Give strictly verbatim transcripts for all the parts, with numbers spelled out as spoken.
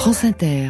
France Inter.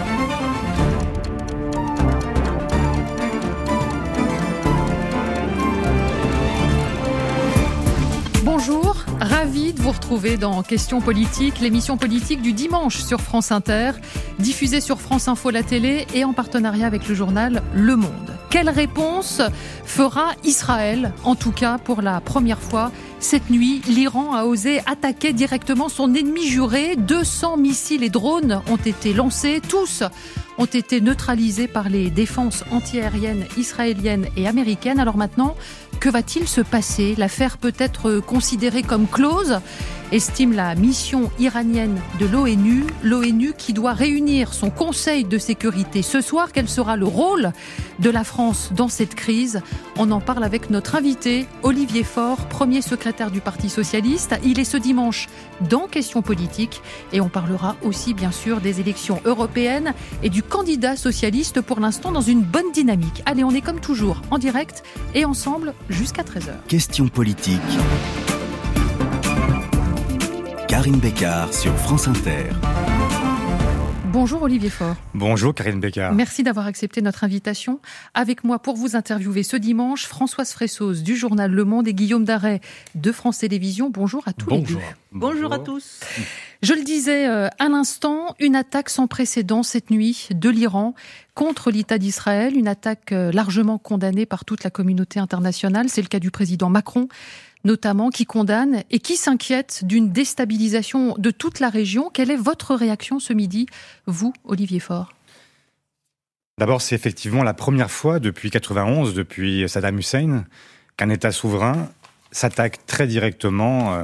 Bonjour, ravi de vous retrouver dans Questions politiques, l'émission politique du dimanche sur France Inter, diffusée sur France Info la télé et en partenariat avec le journal Le Monde. Quelle réponse fera Israël, en tout cas pour la première fois cette nuit? L'Iran a osé attaquer directement son ennemi juré. deux cents missiles et drones ont été lancés, tous ont été neutralisés par les défenses antiaériennes israéliennes et américaines. Alors maintenant, que va-t-il se passer? L'affaire peut être considérée comme close, estime la mission iranienne de l'ONU. L'ONU qui doit réunir son Conseil de sécurité ce soir. Quel sera le rôle de la France dans cette crise? On en parle avec notre invité, Olivier Faure, premier secrétaire du Parti Socialiste. Il est ce dimanche dans Questions politiques et on parlera aussi bien sûr des élections européennes et du candidat socialiste, pour l'instant dans une bonne dynamique. Allez, on est comme toujours en direct et ensemble jusqu'à treize heures. Questions politiques. Karine Bécard sur France Inter. Bonjour Olivier Faure. Bonjour Karine Bécard. Merci d'avoir accepté notre invitation. Avec moi pour vous interviewer ce dimanche, Françoise Fressos du journal Le Monde et Guillaume Darey de France Télévisions. Bonjour à tous Bonjour. les deux. Bonjour. Bonjour à tous. Je le disais à l'instant, une attaque sans précédent cette nuit de l'Iran contre l'État d'Israël, une attaque largement condamnée par toute la communauté internationale. C'est le cas du président Macron, notamment, qui condamne et qui s'inquiète d'une déstabilisation de toute la région. Quelle est votre réaction ce midi, vous, Olivier Faure? D'abord, c'est effectivement la première fois depuis quatre-vingt-onze, depuis Saddam Hussein, qu'un État souverain s'attaque très directement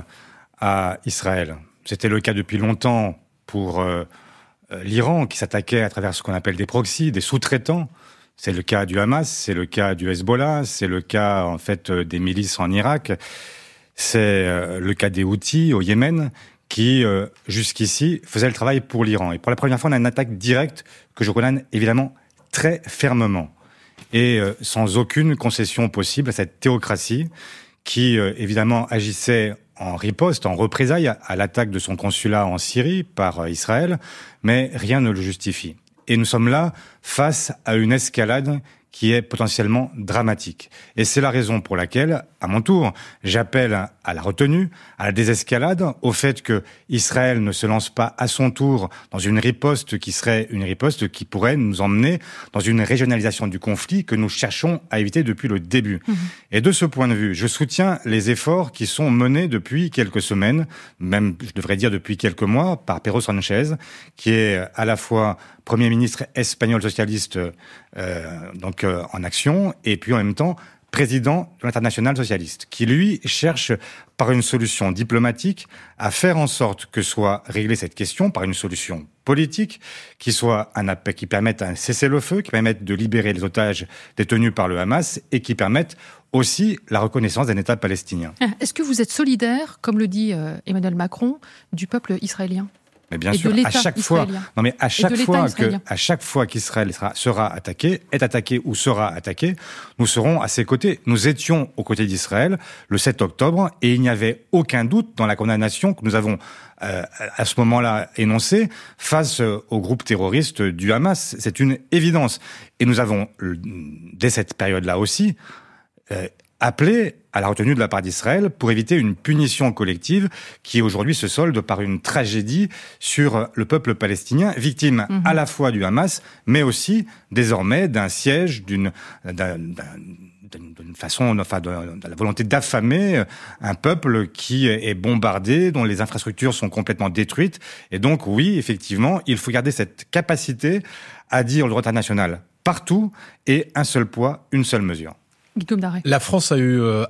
à Israël. C'était le cas depuis longtemps pour euh, l'Iran, qui s'attaquait à travers ce qu'on appelle des proxys, des sous-traitants. C'est le cas du Hamas, c'est le cas du Hezbollah, c'est le cas en fait des milices en Irak, c'est euh, le cas des Houthis au Yémen, qui euh, jusqu'ici faisaient le travail pour l'Iran. Et pour la première fois, on a une attaque directe que je condamne évidemment très fermement et euh, sans aucune concession possible à cette théocratie qui euh, évidemment agissait en riposte, en représailles à l'attaque de son consulat en Syrie par Israël, mais rien ne le justifie. Et nous sommes là face à une escalade qui est potentiellement dramatique. Et c'est la raison pour laquelle, à mon tour, j'appelle à la retenue, à la désescalade, au fait que Israël ne se lance pas à son tour dans une riposte qui serait une riposte qui pourrait nous emmener dans une régionalisation du conflit que nous cherchons à éviter depuis le début. Mmh. Et de ce point de vue, je soutiens les efforts qui sont menés depuis quelques semaines, même je devrais dire depuis quelques mois, par Pedro Sanchez, qui est à la fois Premier ministre espagnol socialiste euh, donc euh, en action, et puis en même temps président de l'Internationale socialiste, qui lui cherche par une solution diplomatique à faire en sorte que soit réglée cette question par une solution politique, qui soit un appel, qui permette un cessez-le-feu, qui permette de libérer les otages détenus par le Hamas et qui permette aussi la reconnaissance d'un État palestinien. Est-ce que vous êtes solidaire, comme le dit euh, Emmanuel Macron, du peuple israélien ? Mais bien sûr, à chaque fois, non mais à chaque fois que, à chaque fois qu'Israël sera, sera attaqué, est attaqué ou sera attaqué, nous serons à ses côtés. Nous étions aux côtés d'Israël le sept octobre et il n'y avait aucun doute dans la condamnation que nous avons euh, à ce moment-là énoncée face au groupe terroriste du Hamas. C'est une évidence. Et nous avons, dès cette période-là aussi, euh, appelé à la retenue de la part d'Israël pour éviter une punition collective qui aujourd'hui se solde par une tragédie sur le peuple palestinien, victime mmh. à la fois du Hamas, mais aussi désormais d'un siège, d'une, d'un, d'un, d'une façon, enfin, de, de la volonté d'affamer un peuple qui est bombardé, dont les infrastructures sont complètement détruites. Et donc, oui, effectivement, il faut garder cette capacité à dire le droit international partout et un seul poids, une seule mesure. La France a eu euh,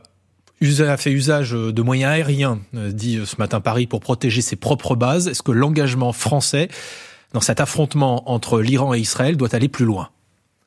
a fait usage de moyens aériens, euh, dit ce matin Paris, pour protéger ses propres bases. Est-ce que l'engagement français dans cet affrontement entre l'Iran et Israël doit aller plus loin ?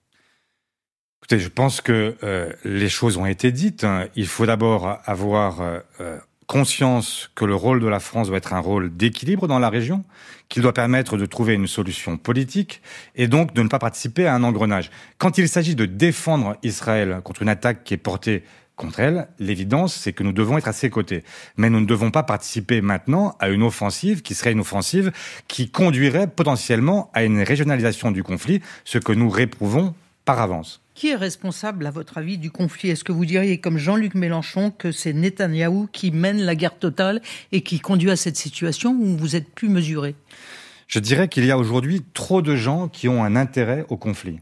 Écoutez, je pense que euh, les choses ont été dites. Il faut d'abord avoir euh, conscience que le rôle de la France doit être un rôle d'équilibre dans la région, qu'il doit permettre de trouver une solution politique et donc de ne pas participer à un engrenage. Quand il s'agit de défendre Israël contre une attaque qui est portée contre elle. L'évidence, c'est que nous devons être à ses côtés. Mais nous ne devons pas participer maintenant à une offensive qui serait une offensive qui conduirait potentiellement à une régionalisation du conflit, ce que nous réprouvons par avance. Qui est responsable, à votre avis, du conflit ? Est-ce que vous diriez, comme Jean-Luc Mélenchon, que c'est Netanyahou qui mène la guerre totale et qui conduit à cette situation, ou vous êtes plus mesuré ? Je dirais qu'il y a aujourd'hui trop de gens qui ont un intérêt au conflit.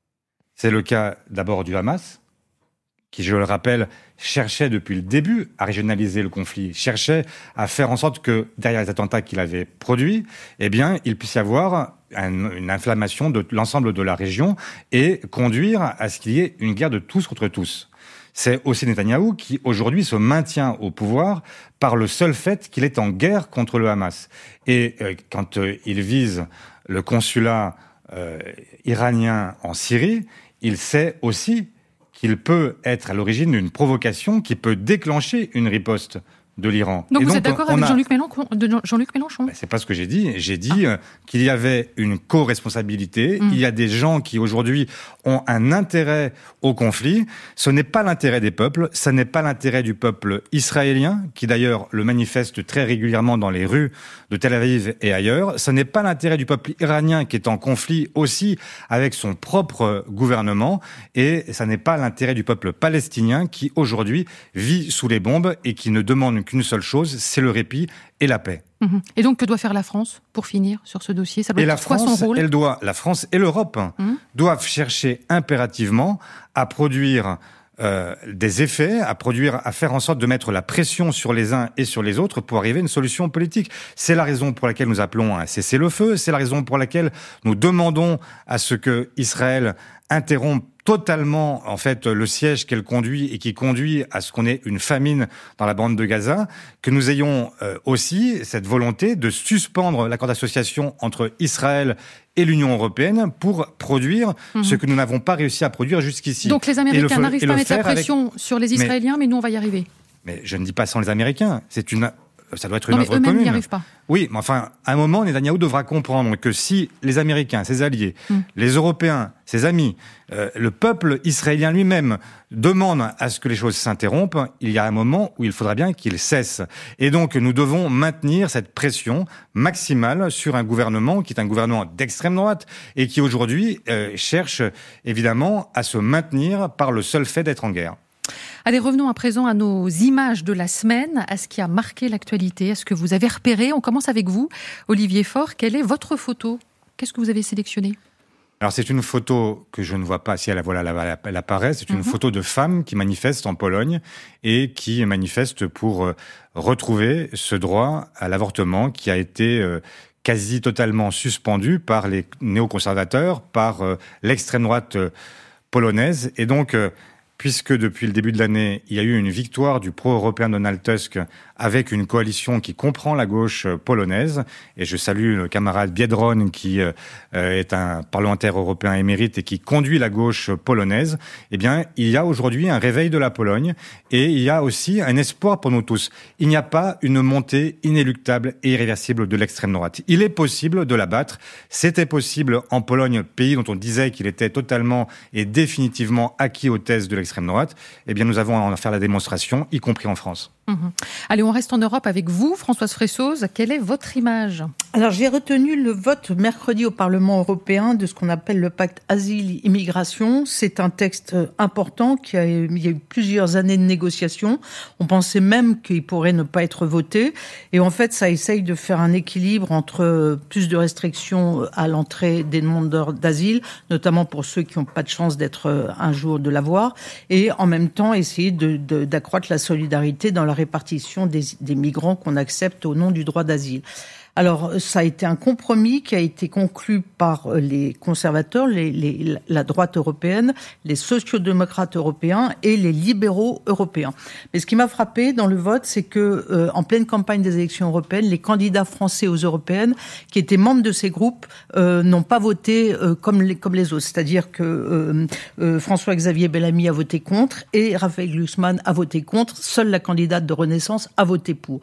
C'est le cas d'abord du Hamas, qui, je le rappelle, cherchait depuis le début à régionaliser le conflit, cherchait à faire en sorte que, derrière les attentats qu'il avait produits, eh bien, il puisse y avoir un, une inflammation de l'ensemble de la région et conduire à ce qu'il y ait une guerre de tous contre tous. C'est aussi Netanyahou qui, aujourd'hui, se maintient au pouvoir par le seul fait qu'il est en guerre contre le Hamas. Et euh, quand euh, il vise le consulat euh, iranien en Syrie, il sait aussi qu'il peut être à l'origine d'une provocation qui peut déclencher une riposte de l'Iran. Donc et vous donc, êtes d'accord a... avec Jean-Luc Mélenchon, de Jean-Luc Mélenchon ben, c'est pas ce que j'ai dit. J'ai dit ah. euh, qu'il y avait une co-responsabilité. Mmh. Il y a des gens qui aujourd'hui ont un intérêt au conflit. Ce n'est pas l'intérêt des peuples. Ce n'est pas l'intérêt du peuple israélien, qui d'ailleurs le manifeste très régulièrement dans les rues de Tel Aviv et ailleurs. Ce n'est pas l'intérêt du peuple iranien, qui est en conflit aussi avec son propre gouvernement. Et ce n'est pas l'intérêt du peuple palestinien, qui aujourd'hui vit sous les bombes et qui ne demande qu'une seule chose, c'est le répit et la paix. Mmh. Et donc, que doit faire la France pour finir sur ce dossier ? Ça doit et être la quoi France, son rôle ? elle doit, la France et l'Europe mmh. doivent chercher impérativement à produire euh, des effets, à produire, à faire en sorte de mettre la pression sur les uns et sur les autres pour arriver à une solution politique. C'est la raison pour laquelle nous appelons à un cessez-le-feu. C'est la raison pour laquelle nous demandons à ce que Israël interrompe totalement, en fait, le siège qu'elle conduit et qui conduit à ce qu'on ait une famine dans la bande de Gaza, que nous ayons euh, aussi cette volonté de suspendre l'accord d'association entre Israël et l'Union européenne pour produire mmh. ce que nous n'avons pas réussi à produire jusqu'ici. Donc les Américains le, n'arrivent pas à mettre la pression avec... sur les Israéliens, mais, mais nous, on va y arriver. Mais je ne dis pas sans les Américains. C'est une... Ça doit être une non, œuvre mais eux-mêmes commune. n'y arrivent pas. Oui, mais enfin, à un moment, Netanyahou devra comprendre que si les Américains, ses alliés, mm. les Européens, ses amis, euh, le peuple israélien lui-même demandent à ce que les choses s'interrompent, il y a un moment où il faudra bien qu'il cesse. Et donc, nous devons maintenir cette pression maximale sur un gouvernement qui est un gouvernement d'extrême droite et qui aujourd'hui euh, cherche évidemment à se maintenir par le seul fait d'être en guerre. Allez, revenons à présent à nos images de la semaine, à ce qui a marqué l'actualité, à ce que vous avez repéré. On commence avec vous, Olivier Faure. Quelle est votre photo ? Qu'est-ce que vous avez sélectionné ? Alors c'est une photo que je ne vois pas, si elle, voilà, elle apparaît, c'est une mm-hmm. photo de femmes qui manifestent en Pologne et qui manifestent pour retrouver ce droit à l'avortement qui a été quasi totalement suspendu par les néoconservateurs, par l'extrême droite polonaise. Et donc, puisque depuis le début de l'année, il y a eu une victoire du pro-européen Donald Tusk avec une coalition qui comprend la gauche polonaise. Et je salue le camarade Biedroń, qui euh, est un parlementaire européen émérite et qui conduit la gauche polonaise. Eh bien, il y a aujourd'hui un réveil de la Pologne et il y a aussi un espoir pour nous tous. Il n'y a pas une montée inéluctable et irréversible de l'extrême droite. Il est possible de la battre. C'était possible en Pologne, pays dont on disait qu'il était totalement et définitivement acquis aux thèses de l'extrême droite. Eh bien, nous avons à en faire la démonstration, y compris en France. Mmh. Allez, on reste en Europe avec vous, Françoise Fressoz. Quelle est votre image ? Alors, j'ai retenu le vote mercredi au Parlement européen de ce qu'on appelle le pacte asile-immigration. C'est un texte important qui a, il y a eu plusieurs années de négociations. On pensait même qu'il pourrait ne pas être voté. Et en fait, ça essaye de faire un équilibre entre plus de restrictions à l'entrée des demandeurs d'asile, notamment pour ceux qui n'ont pas de chance d'être un jour de l'avoir, et en même temps essayer de, de, d'accroître la solidarité dans la répartition des, des migrants qu'on accepte au nom du droit d'asile. Alors, ça a été un compromis qui a été conclu par les conservateurs, les, les, la droite européenne, les sociodémocrates européens et les libéraux européens. Mais ce qui m'a frappé dans le vote, c'est que, euh, en pleine campagne des élections européennes, les candidats français aux européennes, qui étaient membres de ces groupes, euh, n'ont pas voté euh, comme, les, comme les autres. C'est-à-dire que euh, euh, François-Xavier Bellamy a voté contre et Raphaël Glucksmann a voté contre. Seule la candidate de Renaissance a voté pour.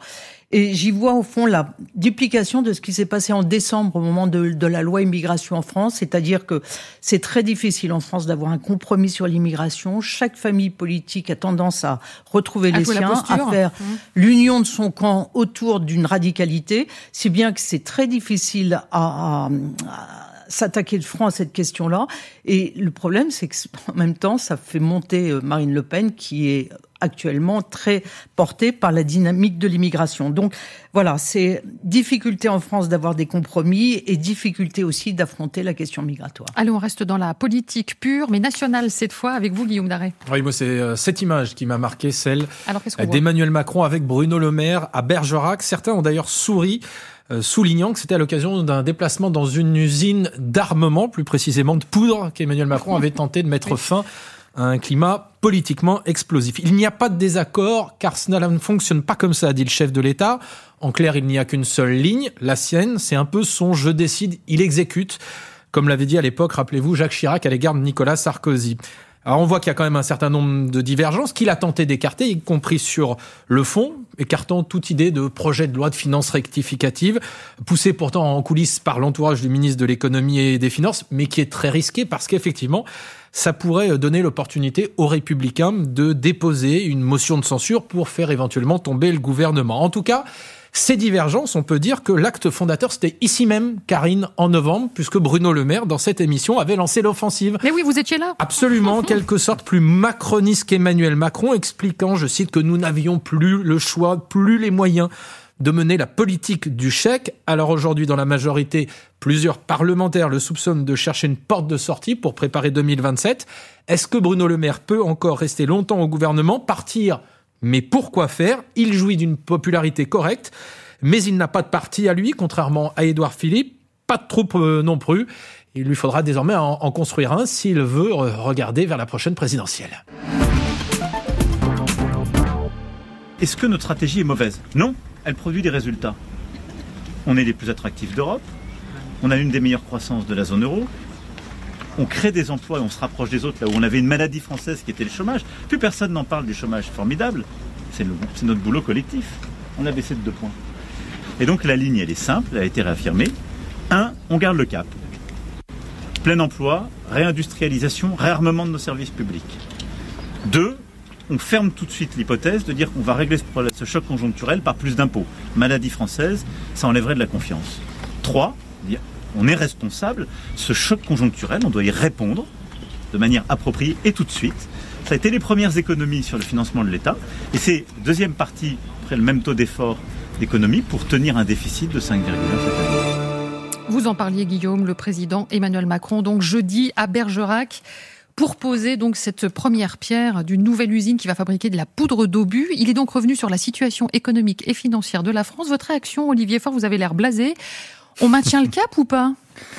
Et j'y vois au fond la duplication de ce qui s'est passé en décembre au moment de, de la loi immigration en France, c'est-à-dire que c'est très difficile en France d'avoir un compromis sur l'immigration. Chaque famille politique a tendance à retrouver les siens, à faire mmh. l'union de son camp autour d'une radicalité, si bien que c'est très difficile à, à, à s'attaquer de front à cette question-là. Et le problème, c'est qu'en même temps, ça fait monter Marine Le Pen, qui est actuellement très portée par la dynamique de l'immigration. Donc voilà, c'est difficulté en France d'avoir des compromis et difficulté aussi d'affronter la question migratoire. Allez, on reste dans la politique pure, mais nationale cette fois, avec vous, Guillaume Darey. Oui, moi, c'est cette image qui m'a marqué, celle Alors, qu'est-ce qu'on d'Emmanuel Macron avec Bruno Le Maire à Bergerac. Certains ont d'ailleurs souri, euh, soulignant que c'était à l'occasion d'un déplacement dans une usine d'armement, plus précisément de poudre, qu'Emmanuel Macron avait tenté de mettre oui. fin à un climat politiquement explosif. Il n'y a pas de désaccord, car cela ne fonctionne pas comme ça, dit le chef de l'État. En clair, il n'y a qu'une seule ligne, la sienne, c'est un peu son « je décide, il exécute », comme l'avait dit à l'époque, rappelez-vous, Jacques Chirac à l'égard de Nicolas Sarkozy. Alors on voit qu'il y a quand même un certain nombre de divergences qu'il a tenté d'écarter, y compris sur le fond, écartant toute idée de projet de loi de finances rectificative, poussé pourtant en coulisses par l'entourage du ministre de l'économie et des finances, mais qui est très risqué parce qu'effectivement, ça pourrait donner l'opportunité aux Républicains de déposer une motion de censure pour faire éventuellement tomber le gouvernement. En tout cas, ces divergences, on peut dire que l'acte fondateur, c'était ici même, Karine, en novembre, puisque Bruno Le Maire, dans cette émission, avait lancé l'offensive. Mais oui, vous étiez là. Absolument, en quelque sorte plus macroniste qu'Emmanuel Macron, expliquant, je cite, que nous n'avions plus le choix, plus les moyens de mener la politique du chèque. Alors aujourd'hui, dans la majorité, plusieurs parlementaires le soupçonnent de chercher une porte de sortie pour préparer deux mille vingt-sept. Est-ce que Bruno Le Maire peut encore rester longtemps au gouvernement, partir ? Mais pourquoi faire ? Il jouit d'une popularité correcte, mais il n'a pas de parti à lui, contrairement à Édouard Philippe, pas de troupe non plus. Il lui faudra désormais en, en construire un s'il veut regarder vers la prochaine présidentielle. Est-ce que notre stratégie est mauvaise ? Non, elle produit des résultats. On est les plus attractifs d'Europe, on a une des meilleures croissances de la zone euro, on crée des emplois et on se rapproche des autres, là où on avait une maladie française qui était le chômage. Plus personne n'en parle du chômage, formidable. C'est, le, c'est notre boulot collectif. On a baissé de deux points. Et donc la ligne, elle est simple, elle a été réaffirmée. Un, on garde le cap. Plein emploi, réindustrialisation, réarmement de nos services publics. Deux, on ferme tout de suite l'hypothèse de dire qu'on va régler ce, problème, ce choc conjoncturel par plus d'impôts. Maladie française, ça enlèverait de la confiance. Trois, dire on est responsable, ce choc conjoncturel, on doit y répondre de manière appropriée et tout de suite. Ça a été les premières économies sur le financement de l'État. Et c'est deuxième partie, après le même taux d'effort d'économie, pour tenir un déficit de cinq virgule un cette année. Vous en parliez, Guillaume, le président Emmanuel Macron, donc jeudi à Bergerac, pour poser donc cette première pierre d'une nouvelle usine qui va fabriquer de la poudre d'obus. Il est donc revenu sur la situation économique et financière de la France. Votre réaction, Olivier Faure, vous avez l'air blasé. On maintient le cap ou pas ?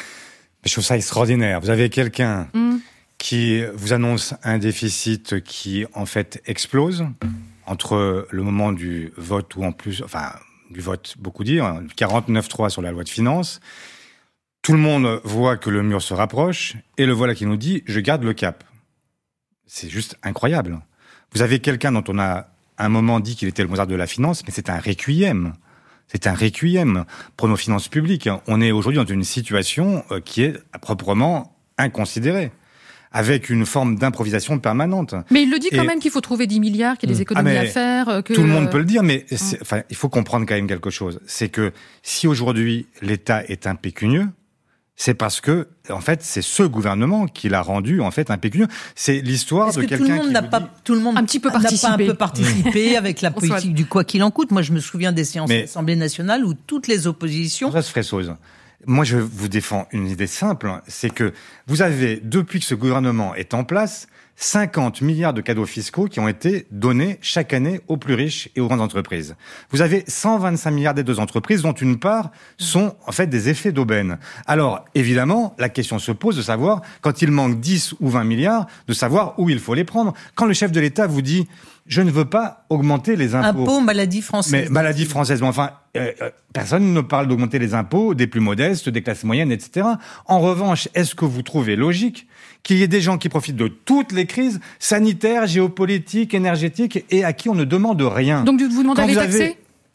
Je trouve ça extraordinaire. Vous avez quelqu'un mmh. qui vous annonce un déficit qui, en fait, explose entre le moment du vote ou en plus, enfin, du vote, beaucoup dire, quarante-neuf trois sur la loi de finances. Tout le monde voit que le mur se rapproche et le voilà qui nous dit « je garde le cap ». C'est juste incroyable. Vous avez quelqu'un dont on a à un moment dit qu'il était le Mozart de la finance, mais c'est un requiem. C'est un requiem pour nos finances publiques. On est aujourd'hui dans une situation qui est proprement inconsidérée, avec une forme d'improvisation permanente. Mais il le dit quand Et... même qu'il faut trouver dix milliards, qu'il y a des économies ah à faire. Que... Tout le monde peut le dire, mais c'est... enfin, il faut comprendre quand même quelque chose. C'est que si aujourd'hui l'État est impécunieux, c'est parce que, en fait, c'est ce gouvernement qui l'a rendu, en fait, impécunieux. C'est l'histoire Est-ce de que quelqu'un tout le monde qui n'a vous pas, dit... tout le monde un petit peu n'a pas un peu participé avec la politique François. du quoi qu'il en coûte. Moi, je me souviens des séances Mais... de l'Assemblée nationale où toutes les oppositions... Ça se ferait chose. Moi, je vous défends une idée simple, c'est que vous avez, depuis que ce gouvernement est en place, cinquante milliards de cadeaux fiscaux qui ont été donnés chaque année aux plus riches et aux grandes entreprises. Vous avez cent vingt-cinq milliards d'aides aux entreprises, dont une part sont en fait des effets d'aubaine. Alors, évidemment, la question se pose de savoir, quand il manque dix ou vingt milliards, de savoir où il faut les prendre. Quand le chef de l'État vous dit « je ne veux pas augmenter les impôts ». Impôts, maladie française. Mais maladie française, mais enfin, euh, euh, personne ne parle d'augmenter les impôts des plus modestes, des classes moyennes, et cetera. En revanche, est-ce que vous trouvez logique qu'il y ait des gens qui profitent de toutes les crises sanitaires, géopolitiques, énergétiques, et à qui on ne demande rien? Donc vous demandez à les taxer ?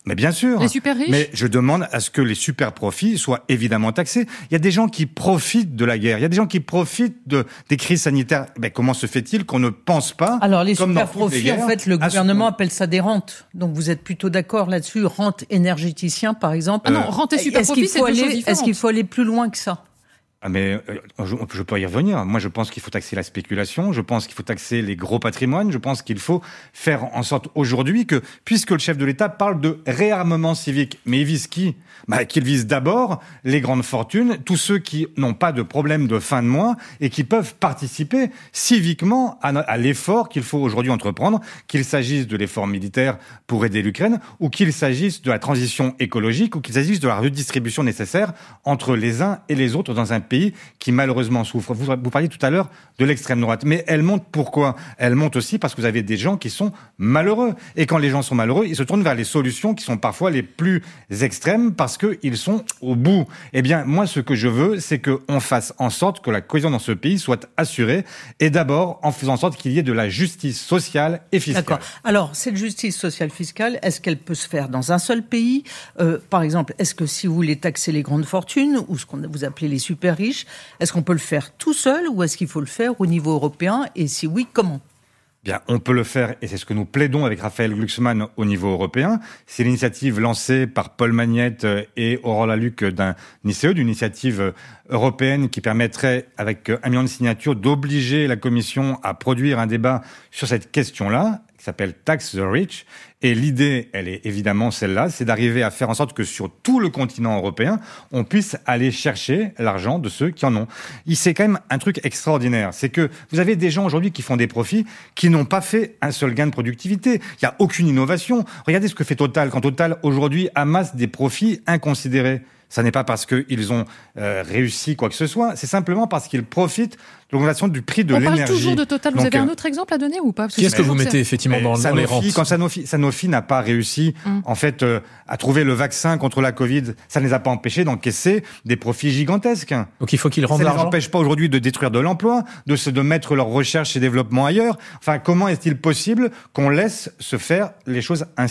Mais bien sûr. Les super riches ? Mais je demande à ce que les super profits soient évidemment taxés. Il y a des gens qui profitent de la guerre. Il y a des gens qui profitent de, des crises sanitaires. Mais comment se fait-il qu'on ne pense pas... Alors, les comme super dans toutes les profits, guerres, en fait, le à ce gouvernement qu'on- appelle ça des rentes. Donc, vous êtes plutôt d'accord là-dessus. Rente énergéticien, par exemple. Ah non, rente et super Est-ce qu'il profit, c'est faut deux aller, choses est-ce différentes. qu'il faut aller plus loin que ça? Ah mais euh, je, je peux y revenir. Moi, je pense qu'il faut taxer la spéculation. Je pense qu'il faut taxer les gros patrimoines. Je pense qu'il faut faire en sorte aujourd'hui que, puisque le chef de l'État parle de réarmement civique, mais il vise qui ? Bah, qu'il vise d'abord les grandes fortunes, tous ceux qui n'ont pas de problème de fin de mois et qui peuvent participer civiquement à, no- à l'effort qu'il faut aujourd'hui entreprendre, qu'il s'agisse de l'effort militaire pour aider l'Ukraine, ou qu'il s'agisse de la transition écologique, ou qu'il s'agisse de la redistribution nécessaire entre les uns et les autres dans un pays qui malheureusement souffre. Vous, vous parliez tout à l'heure de l'extrême droite, mais elle monte pourquoi ? Elle monte aussi parce que vous avez des gens qui sont malheureux. Et quand les gens sont malheureux, ils se tournent vers les solutions qui sont parfois les plus extrêmes parce qu'ils sont au bout. Eh bien, moi, ce que je veux, c'est qu'on fasse en sorte que la cohésion dans ce pays soit assurée, et d'abord en faisant en sorte qu'il y ait de la justice sociale et fiscale. D'accord. Alors, cette justice sociale fiscale, est-ce qu'elle peut se faire dans un seul pays ? euh, Par exemple, est-ce que si vous voulez taxer les grandes fortunes, ou ce qu'on vous appelez les super riches, est-ce qu'on peut le faire tout seul, ou est-ce qu'il faut le faire au niveau européen ? Et si oui, comment ? Bien, on peut le faire, et c'est ce que nous plaidons avec Raphaël Glucksmann au niveau européen. C'est l'initiative lancée par Paul Magnette et Aurore Lalucq d'un I C E, d'une initiative européenne qui permettrait, avec un million de signatures, d'obliger la Commission à produire un débat sur cette question-là, qui s'appelle Tax the Rich. Et l'idée, elle est évidemment celle-là, c'est d'arriver à faire en sorte que sur tout le continent européen, on puisse aller chercher l'argent de ceux qui en ont. C'est quand même un truc extraordinaire. C'est que vous avez des gens aujourd'hui qui font des profits qui n'ont pas fait un seul gain de productivité. Il n'y a aucune innovation. Regardez ce que fait Total. Quand Total, aujourd'hui, amasse des profits inconsidérés, ça n'est pas parce qu'ils ont euh, réussi quoi que ce soit, c'est simplement parce qu'ils profitent de l'augmentation du prix de On l'énergie. parle toujours de Total. Vous Donc, avez un euh, autre exemple à donner ou pas ? Parce Qui est-ce c'est que vous toujours mettez ça. effectivement dans, dans les Sanofi, rentes ? quand Sanofi, Sanofi n'a pas réussi Mm. en fait euh, à trouver le vaccin contre la Covid, ça ne les a pas empêchés d'encaisser des profits gigantesques. Donc il faut qu'ils rendent Ça ne les l'argent. empêche pas aujourd'hui de détruire de l'emploi, de se de mettre leur recherche et développement ailleurs. Enfin, comment est-il possible qu'on laisse se faire les choses ainsi ?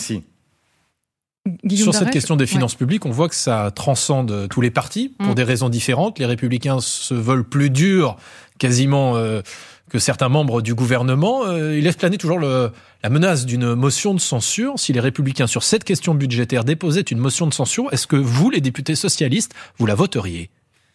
Guillaume Sur cette Darès, question des ouais. finances publiques, on voit que ça transcende tous les partis pour Mm. des raisons différentes. Les Républicains se veulent plus durs, quasiment euh, que certains membres du gouvernement. Euh, ils laissent planer toujours le, la menace d'une motion de censure. Si les Républicains, sur cette question budgétaire, déposaient une motion de censure, est-ce que vous, les députés socialistes, vous la voteriez ?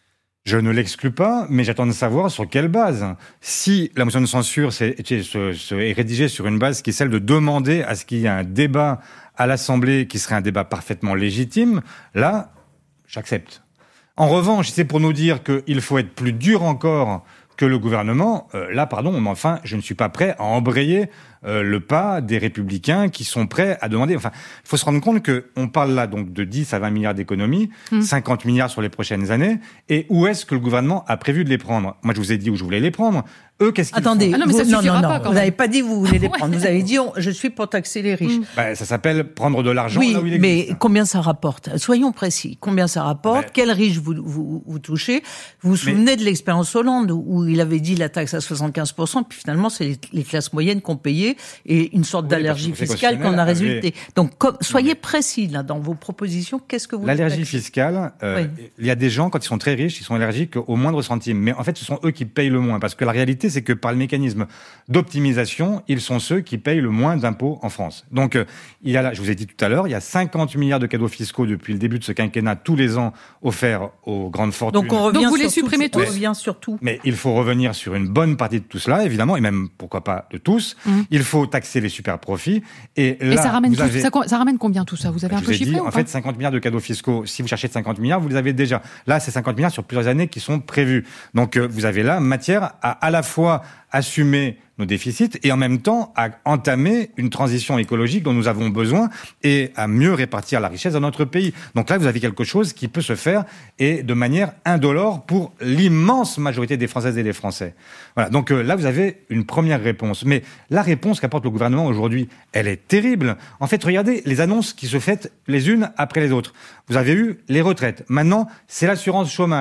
Je ne l'exclus pas, mais j'attends de savoir sur quelle base. Si la motion de censure c'est, est, est rédigée sur une base qui est celle de demander à ce qu'il y ait un débat à l'Assemblée qui serait un débat parfaitement légitime, là, j'accepte. En revanche, si c'est pour nous dire qu'il faut être plus dur encore que le gouvernement, euh, là, pardon, mais enfin, je ne suis pas prêt à embrayer euh, le pas des Républicains qui sont prêts à demander. Enfin, il faut se rendre compte qu'on parle là donc de dix à vingt milliards d'économies, mmh. cinquante milliards sur les prochaines années. Et où est-ce que le gouvernement a prévu de les prendre ? Moi, je vous ai dit où je voulais les prendre. Eux, qu'est-ce qu'ils Attendez, font ? Ah non, mais ça vous, non, suffira non, pas, non, quand vous même. n'avez pas dit vous voulez les Ouais. prendre. Vous avez dit on- je suis pour taxer les riches. Mm. Ben, ça s'appelle prendre de l'argent Oui, là où il mais existe. combien ça rapporte ? Soyons précis. Combien ça rapporte ? Ben- Quels riches vous, vous, vous touchez ? Vous vous souvenez de l'expérience Hollande où il avait dit la taxe à soixante-quinze pour cent, puis finalement c'est les, les classes moyennes qui ont payé et une sorte Oui, d'allergie parce que le fiscale Conseil qu'on a constitutionnel résulté. Donc comme, soyez précis là dans vos propositions. Qu'est-ce que vous L'allergie taxez ? fiscale, euh, Oui. il y a des gens, quand ils sont très riches, ils sont allergiques au moindre centime. Mais en fait, ce sont eux qui payent le moins. Parce que la réalité, c'est que par le mécanisme d'optimisation, ils sont ceux qui payent le moins d'impôts en France. Donc, euh, il y a là, je vous ai dit tout à l'heure, il y a cinquante milliards de cadeaux fiscaux depuis le début de ce quinquennat, tous les ans, offerts aux grandes fortunes. Donc on revient Donc vous sur les supprimez tout, on tous ? revient sur tout. Mais il faut revenir sur une bonne partie de tout cela, évidemment, et même, pourquoi pas, de tous. Mmh. Il faut taxer les super profits. Et là, Et ça ramène, vous tout- avez... ça, ça ramène combien tout ça ? Vous avez Je un vous peu ai chiffré dit, ou en pas fait, cinquante milliards de cadeaux fiscaux, si vous cherchez de cinquante milliards, vous les avez déjà. Là, c'est cinquante milliards sur plusieurs années qui sont prévus. Donc, euh, vous avez là matière à à la fois assumer nos déficits et en même temps à entamer une transition écologique dont nous avons besoin et à mieux répartir la richesse dans notre pays. Donc là, vous avez quelque chose qui peut se faire et de manière indolore pour l'immense majorité des Françaises et des Français. Voilà. Donc euh, là, vous avez une première réponse. Mais la réponse qu'apporte le gouvernement aujourd'hui, elle est terrible. En fait, regardez les annonces qui se font les unes après les autres. Vous avez eu les retraites. Maintenant, c'est l'assurance chômage.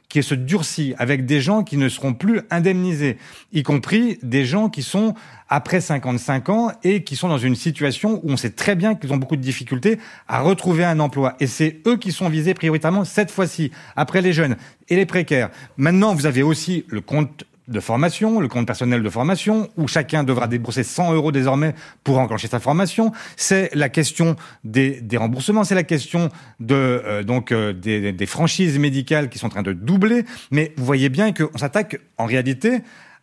qui se durcit avec des gens qui ne seront plus indemnisés, y compris des gens qui sont après cinquante-cinq ans et qui sont dans une situation où on sait très bien qu'ils ont beaucoup de difficultés à retrouver un emploi. Et c'est eux qui sont visés prioritairement cette fois-ci, après les jeunes et les précaires. Maintenant, vous avez aussi le compte de formation, le compte personnel de formation, où chacun devra débourser cent euros désormais pour enclencher sa formation. C'est la question des, des remboursements, c'est la question de euh, donc euh, des, des franchises médicales qui sont en train de doubler. Mais vous voyez bien qu'on s'attaque en réalité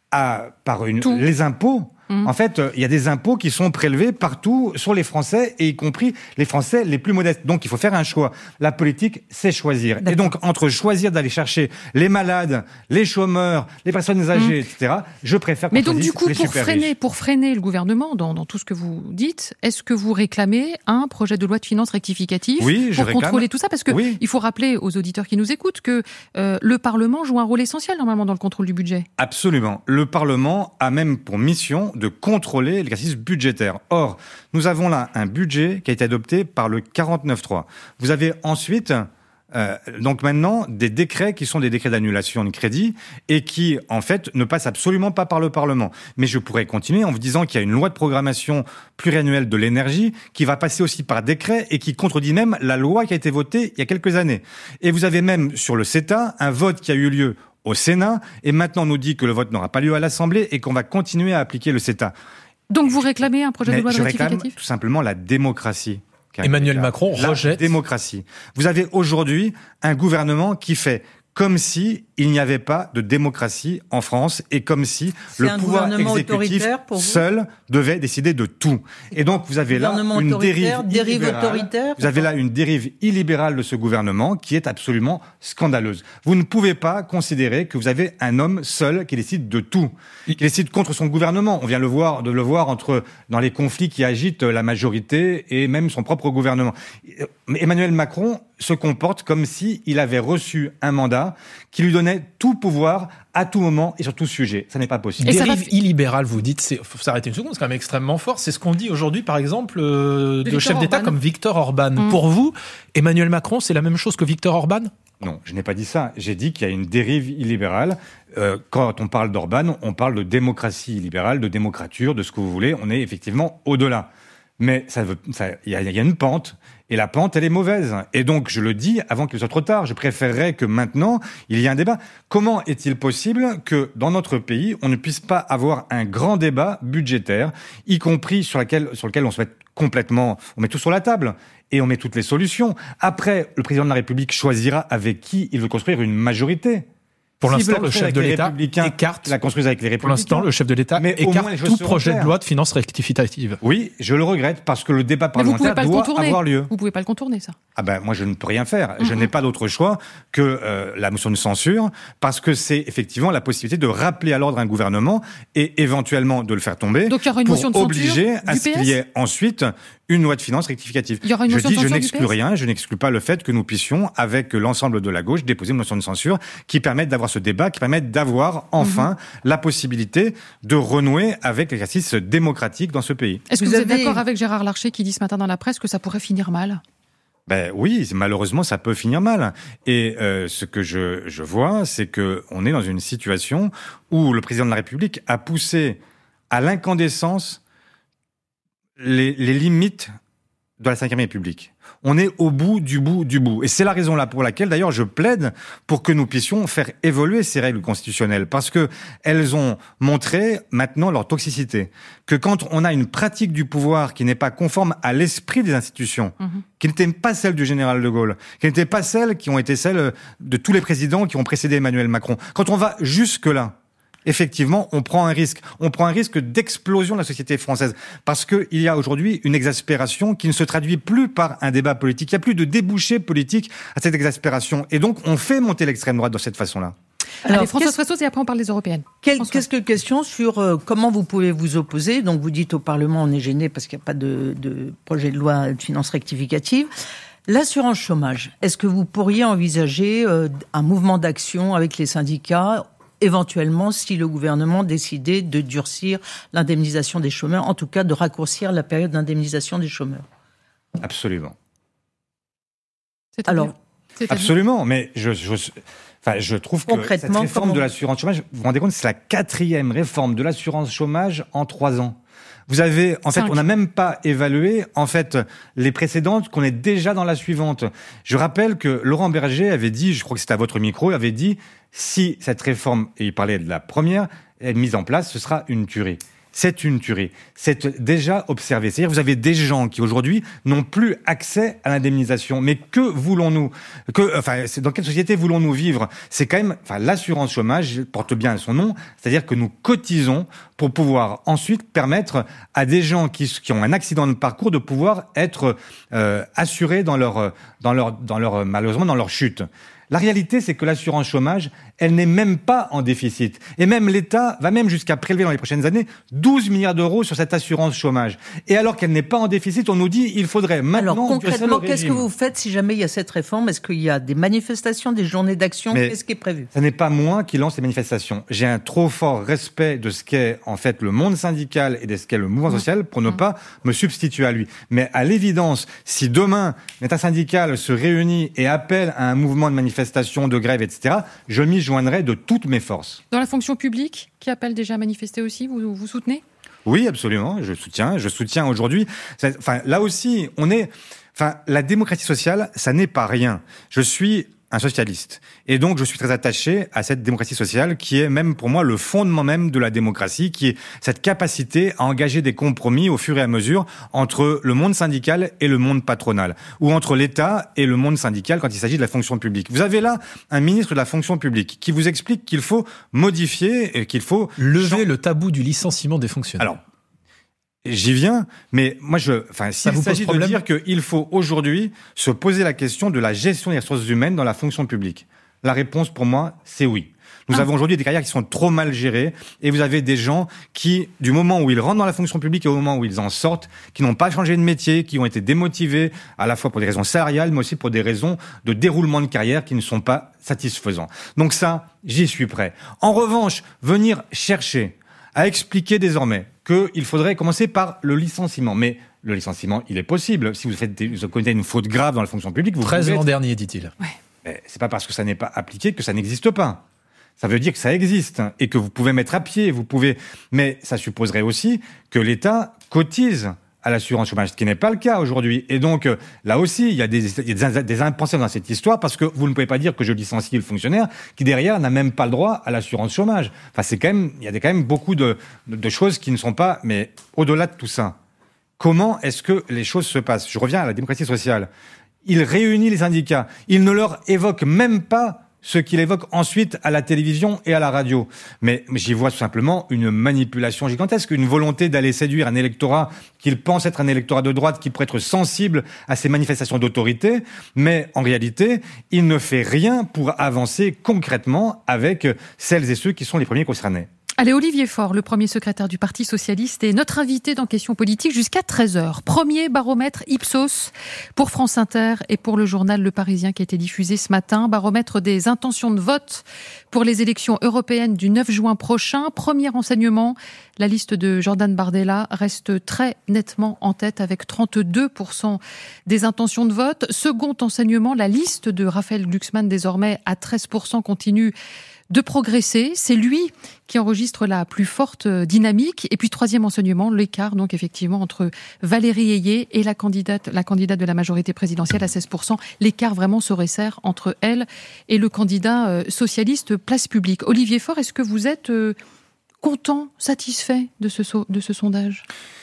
à par une, les impôts. Mmh. En fait, il y a des impôts qui sont prélevés partout sur les Français, et y compris les Français les plus modestes. Donc, il faut faire un choix. La politique, c'est choisir. D'accord. Et donc, entre choisir d'aller chercher les malades, les chômeurs, les personnes âgées, mmh. et cetera, je préfère qu'on Mais donc, du coup, les pour super freiner, riches. pour freiner le gouvernement dans, dans tout ce que vous dites, est-ce que vous réclamez un projet de loi de finances rectificatif oui, je pour réclame. contrôler tout ça? Parce que oui. il faut rappeler aux auditeurs qui nous écoutent que euh, le Parlement joue un rôle essentiel, normalement, dans le contrôle du budget. Absolument. Le Parlement a même pour mission de contrôler l'exercice budgétaire. Or, nous avons là un budget qui a été adopté par le quarante-neuf trois. Vous avez ensuite, euh, donc maintenant, des décrets qui sont des décrets d'annulation de crédit et qui, en fait, ne passent absolument pas par le Parlement. Mais je pourrais continuer en vous disant qu'il y a une loi de programmation pluriannuelle de l'énergie qui va passer aussi par décret et qui contredit même la loi qui a été votée il y a quelques années. Et vous avez même, sur le CETA, un vote qui a eu lieu au Sénat, et maintenant on nous dit que le vote n'aura pas lieu à l'Assemblée et qu'on va continuer à appliquer le CETA. Donc vous réclamez un projet Mais de loi je rectificatif? réclame tout simplement la démocratie. Emmanuel Macron la rejette. démocratie. Vous avez aujourd'hui un gouvernement qui fait comme si il n'y avait pas de démocratie en France et comme si C'est le un pouvoir exécutif pour vous seul devait décider de tout. Et donc vous avez là une dérive, dérive illibérale. autoritaire. Vous avez là une dérive illibérale de ce gouvernement qui est absolument scandaleuse. Vous ne pouvez pas considérer que vous avez un homme seul qui décide de tout, qui décide contre son gouvernement. On vient le voir, de le voir entre dans les conflits qui agitent la majorité et même son propre gouvernement. Emmanuel Macron se comporte comme si il avait reçu un mandat qui lui donnait tout pouvoir à tout moment et sur tout sujet. Ça n'est pas possible. Et dérive va... illibérale, vous dites, il faut s'arrêter une seconde, c'est quand même extrêmement fort. C'est ce qu'on dit aujourd'hui, par exemple, euh, de, de chefs d'État comme Viktor Orban. Mmh. Pour vous, Emmanuel Macron, c'est la même chose que Viktor Orban ? Non, je n'ai pas dit ça. J'ai dit qu'il y a une dérive illibérale. Euh, quand on parle d'Orban, on parle de démocratie illibérale, de démocrature, de ce que vous voulez. On est effectivement au-delà. Mais ça veut, ça, il y a, y a une pente. Et la pente, elle est mauvaise. Et donc, je le dis avant qu'il soit trop tard. Je préférerais que maintenant, il y ait un débat. Comment est-il possible que, dans notre pays, on ne puisse pas avoir un grand débat budgétaire, y compris sur lequel, sur lequel on se met complètement, on met tout sur la table et on met toutes les solutions. Après, le président de la République choisira avec qui il veut construire une majorité. Pour si l'instant, le chef de l'État écarte. La construise avec les Républicains. Pour l'instant, le chef de l'État mais écarte tout projet de loi de finances rectificative. Oui, je le regrette parce que le débat parlementaire doit avoir lieu. Vous pouvez pas le contourner, ça. Ah ben moi je ne peux rien faire. Mm-hmm. Je n'ai pas d'autre choix que euh, la motion de censure parce que c'est effectivement la possibilité de rappeler à l'ordre un gouvernement et éventuellement de le faire tomber. Donc il y aura une pour motion de obliger censure à ce qu'il y ait ensuite une loi de finances rectificative. Il y aura une je motion dis, de je censure n'exclus rien, je n'exclus pas le fait que nous puissions, avec l'ensemble de la gauche, déposer une motion de censure qui permette d'avoir ce débat, qui permette d'avoir enfin mm-hmm. la possibilité de renouer avec l'exercice démocratique dans ce pays. Est-ce que vous, vous êtes avez... d'accord avec Gérard Larcher qui dit ce matin dans la presse que ça pourrait finir mal ? Ben oui, malheureusement, ça peut finir mal. Et euh, ce que je, je vois, c'est que on est dans une situation où le président de la République a poussé à l'incandescence les, les limites de la cinquième République. On est au bout du bout du bout. Et c'est la raison là pour laquelle, d'ailleurs, je plaide pour que nous puissions faire évoluer ces règles constitutionnelles. Parce que elles ont montré maintenant leur toxicité. Que quand on a une pratique du pouvoir qui n'est pas conforme à l'esprit des institutions, mmh. qui n'était pas celle du général de Gaulle, qui n'était pas celle qui ont été celles de tous les présidents qui ont précédé Emmanuel Macron. Quand on va jusque-là, effectivement, on prend un risque. On prend un risque d'explosion de la société française. Parce qu'il y a aujourd'hui une exaspération qui ne se traduit plus par un débat politique. Il n'y a plus de débouché politique à cette exaspération. Et donc, on fait monter l'extrême droite de cette façon-là. Alors, Allez, François Swassos, et après on parle des européennes. Quel, quelques questions sur euh, comment vous pouvez vous opposer. Donc, vous dites au Parlement, on est gêné parce qu'il n'y a pas de, de projet de loi de finances rectificative. L'assurance chômage, est-ce que vous pourriez envisager euh, un mouvement d'action avec les syndicats éventuellement si le gouvernement décidait de durcir l'indemnisation des chômeurs, en tout cas de raccourcir la période d'indemnisation des chômeurs? Absolument. C'est-à-dire Alors, C'est-à-dire absolument, mais je, je, Enfin, je trouve que cette réforme comment... de l'assurance chômage, vous vous rendez compte, c'est la quatrième réforme de l'assurance chômage en trois ans. Vous avez, en fait, Cinq. on n'a même pas évalué, en fait, les précédentes, qu'on est déjà dans la suivante. Je rappelle que Laurent Berger avait dit, je crois que c'était à votre micro, avait dit, si cette réforme, et il parlait de la première, est mise en place, ce sera une tuerie. C'est une tuerie. C'est déjà observé. C'est-à-dire que vous avez des gens qui, aujourd'hui, n'ont plus accès à l'indemnisation. Mais que voulons-nous que, enfin, c'est, dans quelle société voulons-nous vivre? C'est quand même, enfin, l'assurance chômage porte bien son nom. C'est-à-dire que nous cotisons pour pouvoir ensuite permettre à des gens qui, qui ont un accident de parcours de pouvoir être euh, assurés dans leur, dans leur, dans leur, malheureusement, dans leur chute. La réalité, c'est que l'assurance chômage, elle n'est même pas en déficit. Et même l'État va même jusqu'à prélever dans les prochaines années douze milliards d'euros sur cette assurance chômage. Et alors qu'elle n'est pas en déficit, on nous dit il faudrait maintenant... Alors concrètement, qu'est-ce que vous faites si jamais il y a cette réforme? Est-ce qu'il y a des manifestations, des journées d'action? Mais qu'est-ce qui est prévu? Ce n'est pas moi qui lance les manifestations. J'ai un trop fort respect de ce qu'est en fait le monde syndical et de ce qu'est le mouvement social pour ne pas me substituer à lui. Mais à l'évidence, si demain l'État syndical se réunit et appelle à un mouvement de manifestation, manifestations, de grève, et cetera, je m'y joindrai de toutes mes forces. Dans la fonction publique, qui appelle déjà à manifester aussi, vous, vous soutenez ? Oui, absolument, je soutiens. Je soutiens aujourd'hui. Enfin, là aussi, on est... Enfin, la démocratie sociale, ça n'est pas rien. Je suis un socialiste. Et donc, je suis très attaché à cette démocratie sociale qui est même pour moi le fondement même de la démocratie, qui est cette capacité à engager des compromis au fur et à mesure entre le monde syndical et le monde patronal, ou entre l'État et le monde syndical quand il s'agit de la fonction publique. Vous avez là un ministre de la fonction publique qui vous explique qu'il faut modifier et qu'il faut... lever le tabou du licenciement des fonctionnaires. Alors, j'y viens, mais moi, je, enfin, s'il s'agit de dire qu'il faut aujourd'hui se poser la question de la gestion des ressources humaines dans la fonction publique, la réponse pour moi, c'est oui. Nous ah. avons aujourd'hui des carrières qui sont trop mal gérées et vous avez des gens qui, du moment où ils rentrent dans la fonction publique et au moment où ils en sortent, qui n'ont pas changé de métier, qui ont été démotivés à la fois pour des raisons salariales, mais aussi pour des raisons de déroulement de carrière qui ne sont pas satisfaisants. Donc ça, j'y suis prêt. En revanche, venir chercher à expliquer désormais qu'il faudrait commencer par le licenciement. Mais le licenciement, il est possible. Si vous faites, vous commettez une faute grave dans la fonction publique, vous treize l'an être... dernier, dit-il. Ouais. Mais c'est pas parce que ça n'est pas appliqué que ça n'existe pas. Ça veut dire que ça existe et que vous pouvez mettre à pied, vous pouvez. Mais ça supposerait aussi que l'État cotise à l'assurance chômage, ce qui n'est pas le cas aujourd'hui. Et donc, là aussi, il y a des, il y a des, des impensés dans cette histoire, parce que vous ne pouvez pas dire que je licencie le fonctionnaire qui, derrière, n'a même pas le droit à l'assurance chômage. Enfin, c'est quand même, il y a quand même beaucoup de, de, de choses qui ne sont pas... Mais au-delà de tout ça, comment est-ce que les choses se passent? Je reviens à la démocratie sociale. Il réunit les syndicats. Il ne leur évoque même pas ce qu'il évoque ensuite à la télévision et à la radio. Mais, mais j'y vois tout simplement une manipulation gigantesque, une volonté d'aller séduire un électorat qu'il pense être un électorat de droite qui pourrait être sensible à ces manifestations d'autorité, mais en réalité, il ne fait rien pour avancer concrètement avec celles et ceux qui sont les premiers concernés. Allez, Olivier Faure, le premier secrétaire du Parti socialiste, est notre invité dans Questions politiques jusqu'à treize heures. Premier baromètre Ipsos pour France Inter et pour le journal Le Parisien qui a été diffusé ce matin. Baromètre des intentions de vote pour les élections européennes du neuf juin prochain. Premier renseignement, la liste de Jordan Bardella reste très nettement en tête avec trente-deux pour cent des intentions de vote. Second enseignement, la liste de Raphaël Glucksmann désormais à treize pour cent continue de progresser. C'est lui qui enregistre la plus forte dynamique. Et puis, troisième enseignement, l'écart, donc, effectivement, entre Valérie Ayé et la candidate, la candidate de la majorité présidentielle à seize pour cent. L'écart vraiment se resserre entre elle et le candidat euh, socialiste Place Publique. Olivier Faure, est-ce que vous êtes euh, content, satisfait de ce, so- de ce sondage ?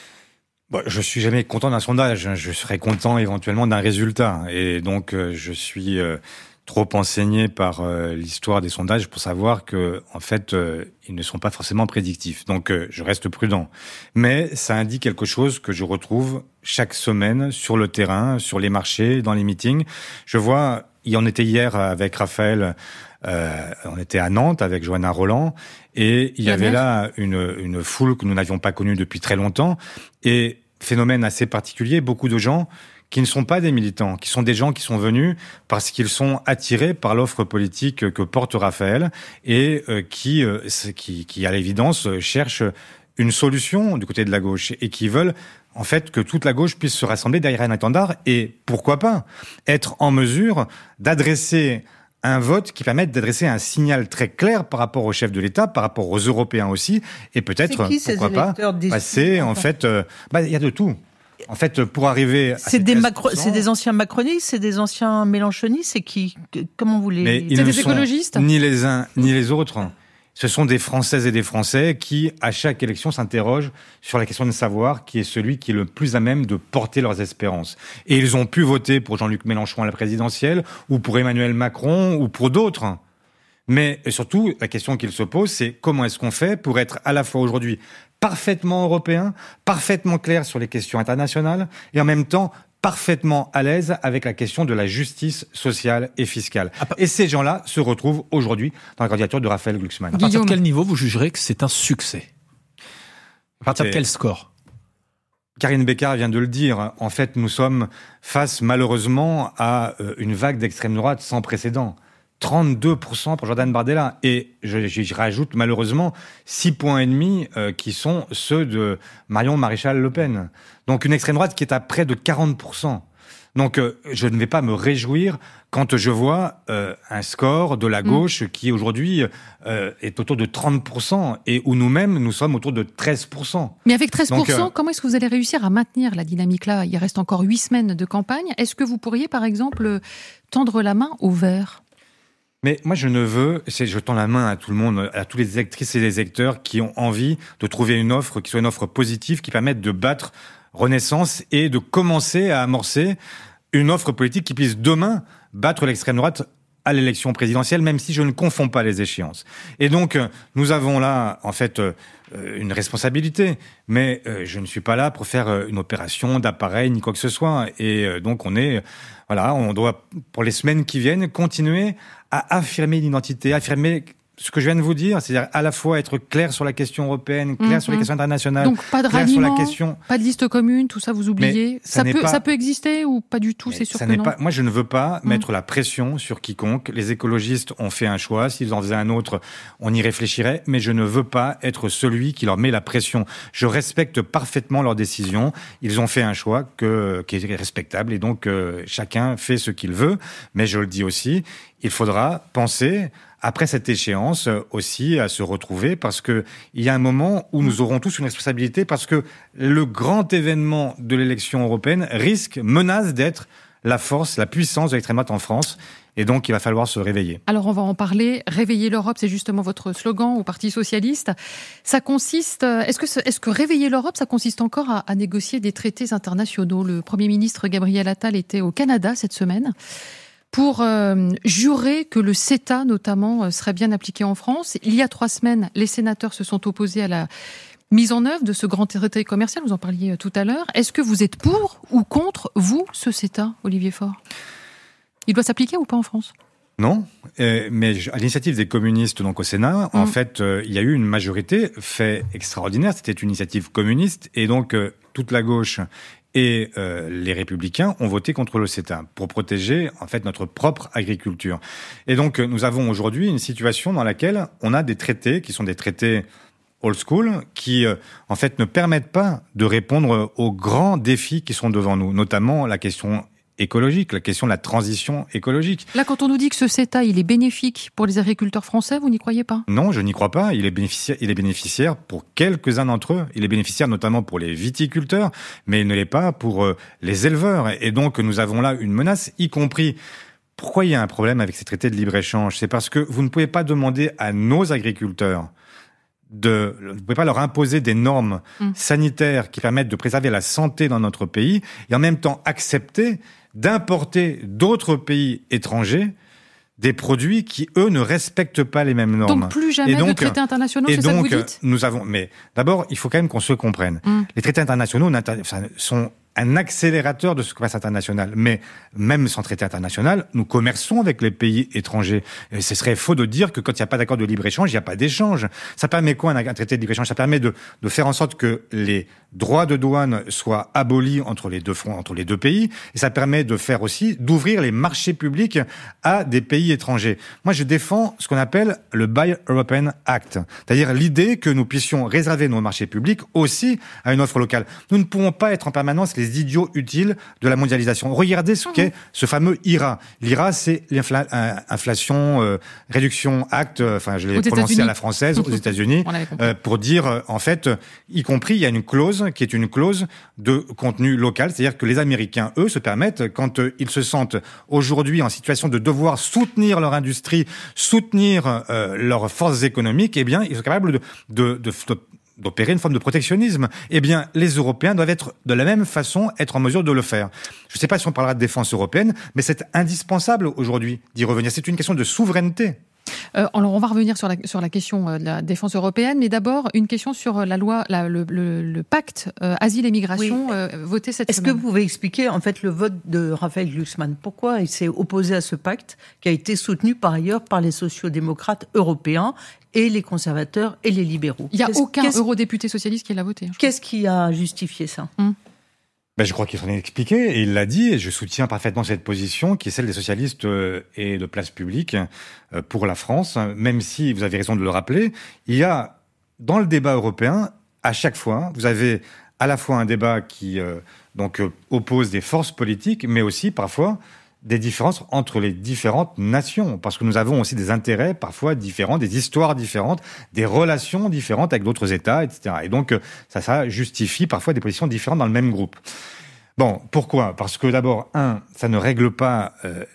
Bon, je suis jamais content d'un sondage. Je serais content éventuellement d'un résultat. Et donc, euh, je suis... Euh trop enseigné par euh, l'histoire des sondages pour savoir que, en fait, euh, ils ne sont pas forcément prédictifs. Donc, euh, je reste prudent. Mais ça indique quelque chose que je retrouve chaque semaine sur le terrain, sur les marchés, dans les meetings. Je vois, il y en était hier avec Raphaël, euh, on était à Nantes avec Johanna Roland, et il y avait là une, une foule que nous n'avions pas connue depuis très longtemps. Et phénomène assez particulier, beaucoup de gens qui ne sont pas des militants, qui sont des gens qui sont venus parce qu'ils sont attirés par l'offre politique que porte Raphaël et euh, qui, euh, qui, qui, à l'évidence, cherchent une solution du côté de la gauche et qui veulent, en fait, que toute la gauche puisse se rassembler derrière un étendard et, pourquoi pas, être en mesure d'adresser un vote qui permette d'adresser un signal très clair par rapport au chef de l'État, par rapport aux Européens aussi, et peut-être, qui, pourquoi pas, passer, en fait, euh, bah, il y a de tout. En fait, pour arriver à c'est des macro... c'est des anciens macronistes, c'est des anciens mélenchonistes, c'est qui, comment vous les... Mais c'est des écologistes. Ni les uns ni les autres. Ce sont des Françaises et des Français qui, à chaque élection, s'interrogent sur la question de savoir qui est celui qui est le plus à même de porter leurs espérances. Et ils ont pu voter pour Jean-Luc Mélenchon à la présidentielle, ou pour Emmanuel Macron, ou pour d'autres. Mais surtout, la question qu'ils se posent, c'est comment est-ce qu'on fait pour être à la fois aujourd'hui parfaitement européen, parfaitement clair sur les questions internationales, et en même temps parfaitement à l'aise avec la question de la justice sociale et fiscale. Et ces gens-là se retrouvent aujourd'hui dans la candidature de Raphaël Glucksmann. À partir de quel niveau vous jugerez que c'est un succès ? À partir de quel score ? Karine Bécard vient de le dire. En fait, nous sommes face malheureusement à une vague d'extrême droite sans précédent. trente-deux pour cent pour Jordan Bardella. Et je, je rajoute malheureusement six points et demi euh, qui sont ceux de Marion Maréchal Le Pen. Donc une extrême droite qui est à près de quarante pour cent. Donc euh, je ne vais pas me réjouir quand je vois euh, un score de la gauche mmh. qui aujourd'hui euh, est autour de trente pour cent et où nous-mêmes nous sommes autour de treize pour cent. Mais avec treize pour cent, Donc, euh, comment est-ce que vous allez réussir à maintenir la dynamique-là ? Il reste encore huit semaines de campagne. Est-ce que vous pourriez par exemple tendre la main au vert ? Mais moi, je ne veux, c'est, je tends la main à tout le monde, à tous les actrices et les acteurs qui ont envie de trouver une offre qui soit une offre positive, qui permette de battre Renaissance et de commencer à amorcer une offre politique qui puisse demain battre l'extrême droite à l'élection présidentielle, même si je ne confonds pas les échéances. Et donc, nous avons là, en fait, une responsabilité, mais je ne suis pas là pour faire une opération d'appareil ni quoi que ce soit. Et donc, on est, voilà, on doit, pour les semaines qui viennent, continuer à affirmer l'identité, affirmer ce que je viens de vous dire, c'est-à-dire à la fois être clair sur la question européenne, clair mmh, sur les questions internationales, donc pas de clair ralliement, sur la question... pas de liste commune, tout ça vous oubliez. Ça, ça, peut, pas... ça peut exister ou pas du tout, Mais c'est sûr ça que n'est non. Pas... Moi, je ne veux pas mmh. mettre la pression sur quiconque. Les écologistes ont fait un choix. S'ils en faisaient un autre, on y réfléchirait. Mais je ne veux pas être celui qui leur met la pression. Je respecte parfaitement leurs décisions. Ils ont fait un choix que... qui est respectable. Et donc, euh, chacun fait ce qu'il veut. Mais je le dis aussi, il faudra penser... après cette échéance aussi à se retrouver, parce que il y a un moment où nous aurons tous une responsabilité, parce que le grand événement de l'élection européenne risque, menace d'être la force, la puissance de l'extrême droite en France. Et donc, il va falloir se réveiller. Alors, on va en parler. Réveiller l'Europe, c'est justement votre slogan au Parti socialiste. Ça consiste, est-ce que, est-ce que réveiller l'Europe, ça consiste encore à, à négocier des traités internationaux ? Le Premier ministre Gabriel Attal était au Canada cette semaine pour euh, jurer que le CETA, notamment, serait bien appliqué en France. Il y a trois semaines, les sénateurs se sont opposés à la mise en œuvre de ce grand traité commercial. Vous en parliez tout à l'heure. Est-ce que vous êtes pour ou contre, vous, ce CETA, Olivier Faure ? Il doit s'appliquer ou pas en France ? Non, euh, mais à l'initiative des communistes donc au Sénat, mmh. en fait, euh, il y a eu une majorité, fait extraordinaire. C'était une initiative communiste, et donc euh, toute la gauche et euh, les Républicains ont voté contre le CETA pour protéger en fait notre propre agriculture. Et donc nous avons aujourd'hui une situation dans laquelle on a des traités qui sont des traités old school qui euh, en fait ne permettent pas de répondre aux grands défis qui sont devant nous, notamment la question écologique, la question de la transition écologique. Là, quand on nous dit que ce CETA, il est bénéfique pour les agriculteurs français, vous n'y croyez pas ? Non, je n'y crois pas. Il est bénéficiaire, il est bénéficiaire pour quelques-uns d'entre eux. Il est bénéficiaire notamment pour les viticulteurs, mais il ne l'est pas pour euh, les éleveurs. Et donc, nous avons là une menace, y compris... Pourquoi il y a un problème avec ces traités de libre-échange ? C'est parce que vous ne pouvez pas demander à nos agriculteurs de, vous ne pouvez pas leur imposer des normes mmh. sanitaires qui permettent de préserver la santé dans notre pays et en même temps accepter d'importer d'autres pays étrangers des produits qui, eux, ne respectent pas les mêmes normes. Donc plus jamais donc, de traités internationaux, c'est donc, ça que vous dites ? Nous avons, mais d'abord, il faut quand même qu'on se comprenne. Mm. Les traités internationaux sont un accélérateur de ce commerce international. Mais même sans traité international, nous commerçons avec les pays étrangers. Et ce serait faux de dire que quand il n'y a pas d'accord de libre-échange, il n'y a pas d'échange. Ça permet quoi, un, un traité de libre-échange ? Ça permet de, de faire en sorte que les droits de douane soient abolis entre les deux fronts, entre les deux pays. Et ça permet de faire aussi, d'ouvrir les marchés publics à des pays étrangers. Moi, je défends ce qu'on appelle le Buy European Act. C'est-à-dire l'idée que nous puissions réserver nos marchés publics aussi à une offre locale. Nous ne pouvons pas être en permanence les ces idiots utiles de la mondialisation. Regardez ce mmh. qu'est ce fameux I R A. L'I R A, c'est l'inflation euh, réduction Act, euh, enfin je l'ai prononcé à la française, aux États-Unis, euh, pour dire, euh, en fait, y compris, il y a une clause qui est une clause de contenu local, c'est-à-dire que les Américains, eux, se permettent, quand euh, ils se sentent aujourd'hui en situation de devoir soutenir leur industrie, soutenir euh, leurs forces économiques, eh bien, ils sont capables de, de, de, de d'opérer une forme de protectionnisme. Eh bien, les Européens doivent être, de la même façon, être en mesure de le faire. Je ne sais pas si on parlera de défense européenne, mais c'est indispensable aujourd'hui d'y revenir. C'est une question de souveraineté. Euh, alors, on va revenir sur la, sur la question euh, de la défense européenne, mais d'abord, une question sur la loi, la, le, le, le pacte euh, asile et migration oui. euh, voté cette Est-ce semaine. Est-ce que vous pouvez expliquer, en fait, le vote de Raphaël Glucksmann? Pourquoi il s'est opposé à ce pacte, qui a été soutenu par ailleurs par les sociodémocrates européens et les conservateurs et les libéraux? Il n'y a qu'est-ce, aucun qu'est-ce, eurodéputé socialiste qui l'a voté. Qu'est-ce qui a justifié ça? hum. Ben, je crois qu'il s'en est expliqué, et il l'a dit, et je soutiens parfaitement cette position, qui est celle des socialistes et de Place Publique pour la France, même si, vous avez raison de le rappeler, il y a, dans le débat européen, à chaque fois, vous avez à la fois un débat qui euh, donc euh, oppose des forces politiques, mais aussi, parfois, des différences entre les différentes nations, parce que nous avons aussi des intérêts parfois différents, des histoires différentes, des relations différentes avec d'autres États, et cetera. Et donc, ça, ça justifie parfois des positions différentes dans le même groupe. Bon, pourquoi ? Parce que d'abord, un, ça ne règle pas euh,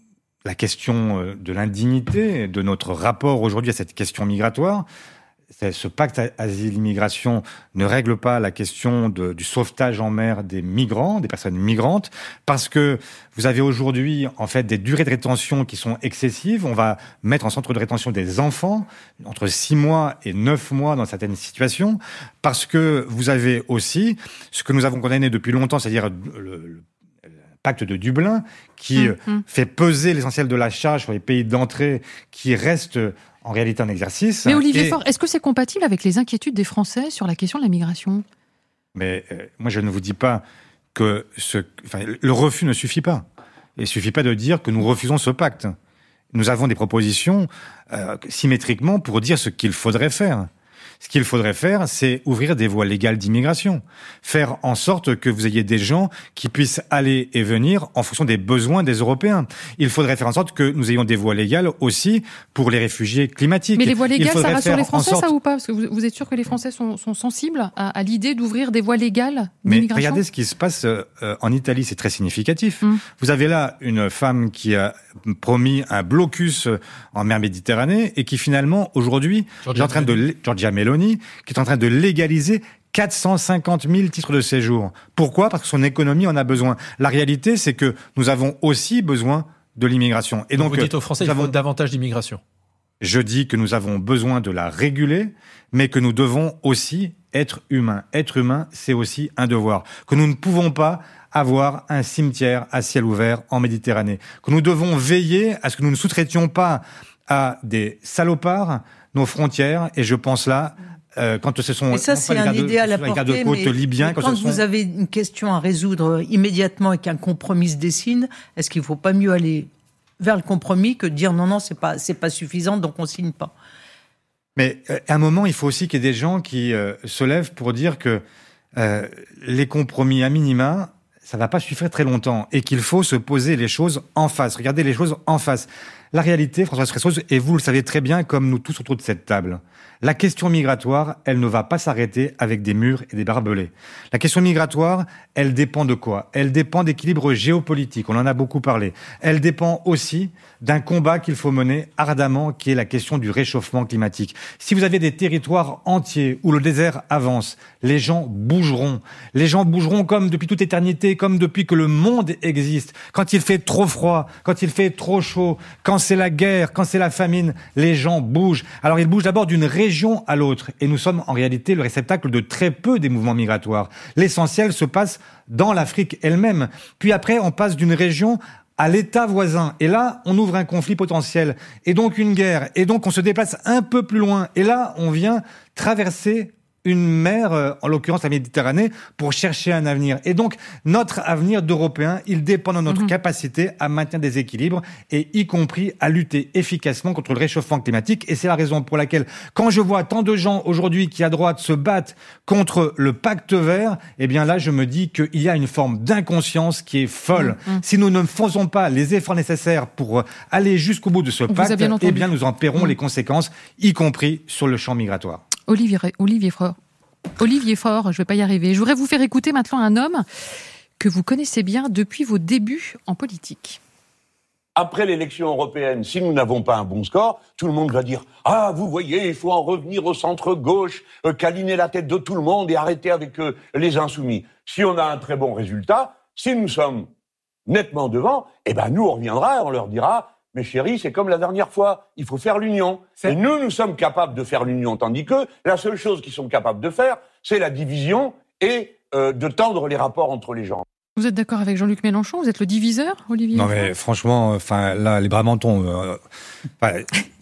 la question de l'indignité, de notre rapport aujourd'hui à cette question migratoire. Ce pacte asile-immigration ne règle pas la question de, du sauvetage en mer des migrants, des personnes migrantes, parce que vous avez aujourd'hui en fait des durées de rétention qui sont excessives. On va mettre en centre de rétention des enfants entre six mois et neuf mois dans certaines situations, parce que vous avez aussi ce que nous avons condamné depuis longtemps, c'est-à-dire le, le pacte de Dublin, qui mmh. fait peser l'essentiel de la charge sur les pays d'entrée, qui reste en réalité un exercice. Mais Olivier et... Faure, est-ce que c'est compatible avec les inquiétudes des Français sur la question de la migration ? Mais euh, moi, je ne vous dis pas que ce... enfin, le refus ne suffit pas. Il ne suffit pas de dire que nous refusons ce pacte. Nous avons des propositions euh, symétriquement pour dire ce qu'il faudrait faire. Ce qu'il faudrait faire, c'est ouvrir des voies légales d'immigration. Faire en sorte que vous ayez des gens qui puissent aller et venir en fonction des besoins des Européens. Il faudrait faire en sorte que nous ayons des voies légales aussi pour les réfugiés climatiques. Mais les voies légales, ça rassure les Français, sorte... ça ou pas ? Parce que vous, vous êtes sûr que les Français sont, sont sensibles à, à l'idée d'ouvrir des voies légales d'immigration ? Mais regardez ce qui se passe euh, en Italie, c'est très significatif. Hum. Vous avez là une femme qui a promis un blocus en mer Méditerranée et qui finalement, aujourd'hui, est en train de... Giorgia Meloni, qui est en train de légaliser quatre cent cinquante mille titres de séjour. Pourquoi ? Parce que son économie en a besoin. La réalité, c'est que nous avons aussi besoin de l'immigration. Et donc, donc vous dites aux Français qu'il avons... faut davantage d'immigration. Je dis que nous avons besoin de la réguler, mais que nous devons aussi être humains. Être humain, c'est aussi un devoir. Que nous ne pouvons pas avoir un cimetière à ciel ouvert en Méditerranée. Que nous devons veiller à ce que nous ne sous-traitions pas à des salopards nos frontières, et je pense là, euh, quand ce sont... Et ça, c'est un idéal à porter, mais, libyens, mais quand, quand ce sont... vous avez une question à résoudre immédiatement et qu'un compromis se dessine, est-ce qu'il ne faut pas mieux aller vers le compromis que de dire non, non, c'est pas, c'est pas suffisant, donc on ne signe pas ? Mais euh, à un moment, il faut aussi qu'il y ait des gens qui euh, se lèvent pour dire que euh, les compromis à minima, ça ne va pas suffire très longtemps, et qu'il faut se poser les choses en face, regarder les choses en face. La réalité, Françoise Fressoz, et vous le savez très bien, comme nous tous autour de cette table, la question migratoire, elle ne va pas s'arrêter avec des murs et des barbelés. La question migratoire, elle dépend de quoi ? Elle dépend d'équilibre géopolitique, on en a beaucoup parlé. Elle dépend aussi d'un combat qu'il faut mener ardemment, qui est la question du réchauffement climatique. Si vous avez des territoires entiers où le désert avance, les gens bougeront. Les gens bougeront comme depuis toute éternité, comme depuis que le monde existe. Quand il fait trop froid, quand il fait trop chaud, quand c'est la guerre, quand c'est la famine, les gens bougent. Alors ils bougent d'abord d'une région à l'autre. Et nous sommes en réalité le réceptacle de très peu des mouvements migratoires. L'essentiel se passe dans l'Afrique elle-même. Puis après, on passe d'une région à l'État voisin. Et là, on ouvre un conflit potentiel. Et donc une guerre. Et donc on se déplace un peu plus loin. Et là, on vient traverser une mer, en l'occurrence la Méditerranée, pour chercher un avenir. Et donc, notre avenir d'Européens, il dépend de notre mmh. capacité à maintenir des équilibres et y compris à lutter efficacement contre le réchauffement climatique. Et c'est la raison pour laquelle, quand je vois tant de gens aujourd'hui qui, à droite, se battent contre le pacte vert, eh bien là, je me dis qu'il y a une forme d'inconscience qui est folle. Mmh. Si nous ne faisons pas les efforts nécessaires pour aller jusqu'au bout de ce On pacte, eh bien nous en paierons mmh. les conséquences, y compris sur le champ migratoire. Olivier, Olivier Faure. Olivier Faure, je ne vais pas y arriver. Je voudrais vous faire écouter maintenant un homme que vous connaissez bien depuis vos débuts en politique. Après l'élection européenne, si nous n'avons pas un bon score, tout le monde va dire « Ah, vous voyez, il faut en revenir au centre-gauche, euh, câliner la tête de tout le monde et arrêter avec euh, les insoumis. » Si on a un très bon résultat, si nous sommes nettement devant, eh ben nous on reviendra et on leur dira « Mais chérie, c'est comme la dernière fois, il faut faire l'union. » Et nous, nous sommes capables de faire l'union, tandis que la seule chose qu'ils sont capables de faire, c'est la division et euh, de tendre les rapports entre les gens. Vous êtes d'accord avec Jean-Luc Mélenchon ? Vous êtes le diviseur, Olivier ? Non mais franchement, enfin là, les Bramantons, euh, enfin,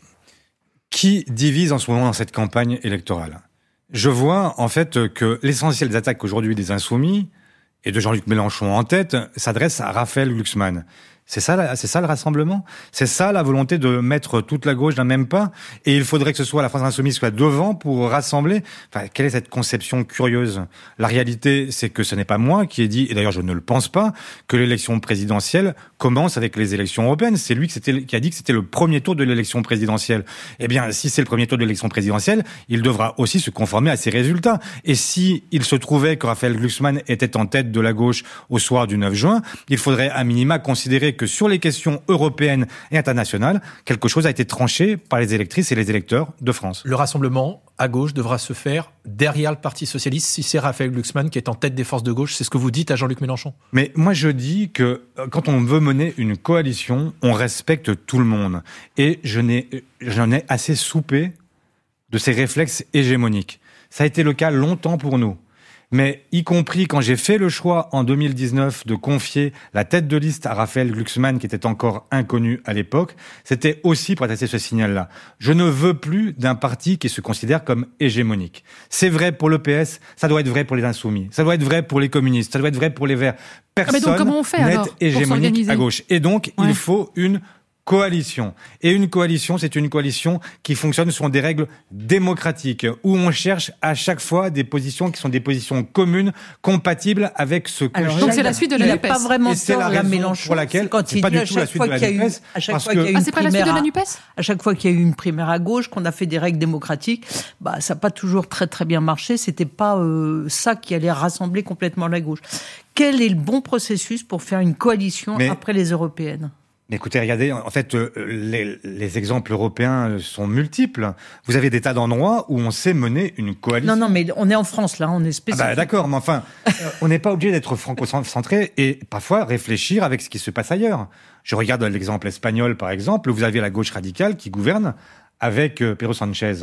qui divise en ce moment dans cette campagne électorale ? Je vois en fait que l'essentiel des attaques aujourd'hui des Insoumis et de Jean-Luc Mélenchon en tête s'adresse à Raphaël Glucksmann. C'est ça, c'est ça le rassemblement ? C'est ça la volonté de mettre toute la gauche d'un même pas ? Et il faudrait que ce soit la France Insoumise soit devant pour rassembler. Enfin, quelle est cette conception curieuse ? La réalité, c'est que ce n'est pas moi qui ai dit, et d'ailleurs je ne le pense pas, que l'élection présidentielle commence avec les élections européennes. C'est lui qui, c'était, qui a dit que c'était le premier tour de l'élection présidentielle. Eh bien, si c'est le premier tour de l'élection présidentielle, il devra aussi se conformer à ces résultats. Et si il se trouvait que Raphaël Glucksmann était en tête de la gauche au soir du neuf juin, il faudrait à minima considérer que sur les questions européennes et internationales, quelque chose a été tranché par les électrices et les électeurs de France. Le rassemblement à gauche devra se faire derrière le Parti socialiste si c'est Raphaël Glucksmann qui est en tête des forces de gauche. C'est ce que vous dites à Jean-Luc Mélenchon ? Mais moi je dis que quand on veut mener une coalition, on respecte tout le monde. Et je n'ai, j'en ai assez soupé de ces réflexes hégémoniques. Ça a été le cas longtemps pour nous. Mais y compris quand j'ai fait le choix en deux mille dix-neuf de confier la tête de liste à Raphaël Glucksmann, qui était encore inconnu à l'époque, c'était aussi pour adresser ce signal-là. Je ne veux plus d'un parti qui se considère comme hégémonique. C'est vrai pour l'E P S, ça doit être vrai pour les Insoumis, ça doit être vrai pour les communistes, ça doit être vrai pour les Verts. Personne ah mais donc, comment on fait, n'est alors, hégémonique à gauche. Et donc, ouais. il faut une coalition. Et une coalition, c'est une coalition qui fonctionne sur des règles démocratiques, où on cherche à chaque fois des positions qui sont des positions communes, compatibles avec ce que... Alors, donc c'est la suite de la NUPES. Pas vraiment et c'est la raison Mélenchon, pour laquelle quand c'est pas du tout la suite de la NUPES. À chaque fois qu'il y a eu ah, c'est pas la suite de la NUPES ? À chaque fois qu'il y a eu une primaire à gauche, qu'on a fait des règles démocratiques, bah, ça n'a pas toujours très très bien marché. C'était pas euh, ça qui allait rassembler complètement la gauche. Quel est le bon processus pour faire une coalition Mais... après les européennes ? Mais écoutez, regardez, en fait, euh, les, les exemples européens sont multiples. Vous avez des tas d'endroits où on sait mener une coalition. Non, non, mais on est en France, là, on est spécifique. Ah bah, d'accord, mais enfin, on n'est pas obligé d'être franco-centré et parfois réfléchir avec ce qui se passe ailleurs. Je regarde l'exemple espagnol, par exemple, où vous avez la gauche radicale qui gouverne avec euh, Pedro Sanchez.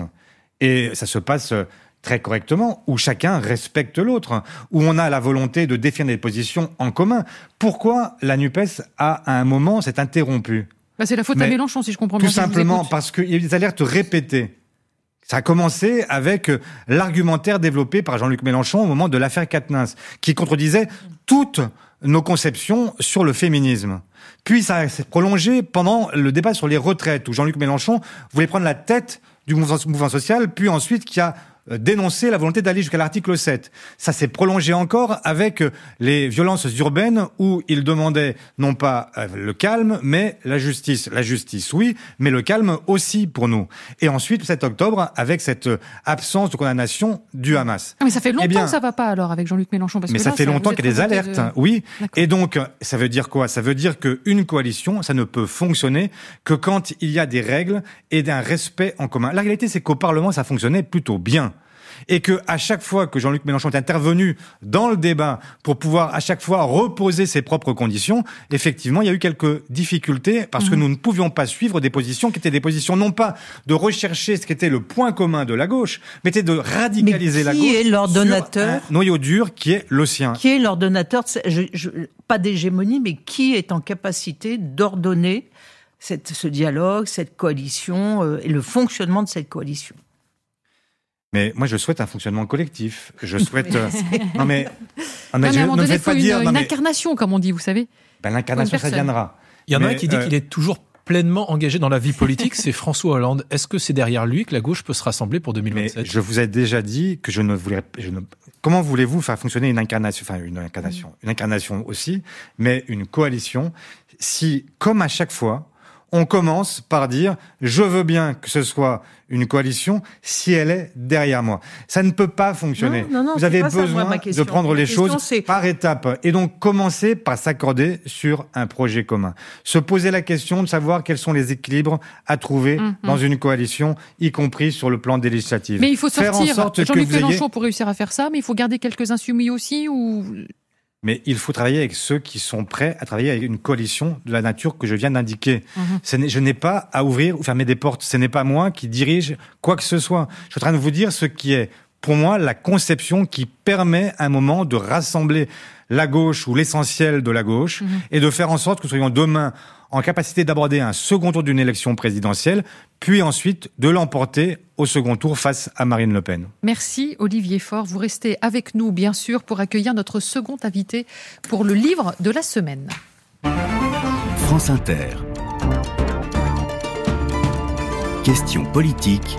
Et ça se passe... Euh, très correctement, où chacun respecte l'autre, où on a la volonté de définir des positions en commun. Pourquoi la NUPES a, à un moment, s'est interrompue ? Bah c'est la faute Mais à Mélenchon, si je comprends bien. Tout simplement parce qu'il y a eu des alertes répétées. Ça a commencé avec l'argumentaire développé par Jean-Luc Mélenchon au moment de l'affaire Quatennens, qui contredisait toutes nos conceptions sur le féminisme. Puis ça s'est prolongé pendant le débat sur les retraites, où Jean-Luc Mélenchon voulait prendre la tête du mouvement, mouvement social, puis ensuite qui a dénoncer la volonté d'aller jusqu'à l'article sept. Ça s'est prolongé encore avec les violences urbaines où il demandait non pas le calme, mais la justice. La justice, oui, mais le calme aussi pour nous. Et ensuite, le sept octobre, avec cette absence de condamnation du Hamas. Ah mais ça fait longtemps eh bien, que ça va pas alors avec Jean-Luc Mélenchon. Parce mais que ça là, fait ça, longtemps qu'il y a des alertes, de... oui. D'accord. Et donc, ça veut dire quoi ? Ça veut dire qu'une coalition, ça ne peut fonctionner que quand il y a des règles et d'un respect en commun. La réalité, c'est qu'au Parlement, ça fonctionnait plutôt bien. Et que à chaque fois que Jean-Luc Mélenchon est intervenu dans le débat pour pouvoir à chaque fois reposer ses propres conditions, effectivement, il y a eu quelques difficultés parce mmh. que nous ne pouvions pas suivre des positions qui étaient des positions non pas de rechercher ce qui était le point commun de la gauche, mais était de radicaliser la gauche. Qui est l'ordonnateur ? Sur un noyau dur qui est le sien. Qui est l'ordonnateur ? je, je, Pas d'hégémonie, mais qui est en capacité d'ordonner cette, ce dialogue, cette coalition euh, et le fonctionnement de cette coalition ? Mais moi, je souhaite un fonctionnement collectif. Je souhaite. euh, non mais, non, Non, mais je- à un moment ne me donné, il faites faut pas une, dire. non, une mais, incarnation, comme on dit, vous savez. ben, l'incarnation, Une ça personne. viendra. Il y en a Mais, un qui dit euh, qu'il est toujours pleinement engagé dans la vie politique, c'est François Hollande. Est-ce que c'est derrière lui que la gauche peut se rassembler pour deux mille Mais vingt-sept? je vous ai déjà dit que je ne voulais. Je ne... Comment voulez-vous faire fonctionner une incarnation, enfin une incarnation, une incarnation aussi, mais une coalition, si, comme à chaque fois, on commence par dire je veux bien que ce soit une coalition si elle est derrière moi. Ça ne peut pas fonctionner. Non, non, non, Vous c'est avez pas ça, moi, besoin ma de question. prendre Ma les question, choses c'est- par étapes et donc commencer par s'accorder sur un projet commun. Se poser la question de savoir quels sont les équilibres à trouver Mmh, dans une coalition, y compris sur le plan des législatives. Mais il faut Faire en sortir sorte que Jean-Luc vous ayez- Mélenchon pour réussir à faire ça, mais il faut garder quelques insoumis aussi ou... Mais il faut travailler avec ceux qui sont prêts à travailler avec une coalition de la nature que je viens d'indiquer. Mhm. Ce n'est- Je n'ai pas à ouvrir ou fermer des portes. Ce n'est pas moi qui dirige quoi que ce soit. Je suis en train de vous dire ce qui est, pour moi, la conception qui permet à un moment de rassembler la gauche ou l'essentiel de la gauche Mhm. et de faire en sorte que nous soyons demain en capacité d'aborder un second tour d'une élection présidentielle, puis ensuite de l'emporter au second tour face à Marine Le Pen. Merci Olivier Faure. Vous restez avec nous, bien sûr, pour accueillir notre second invité pour le livre de la semaine. France Inter. Question politique.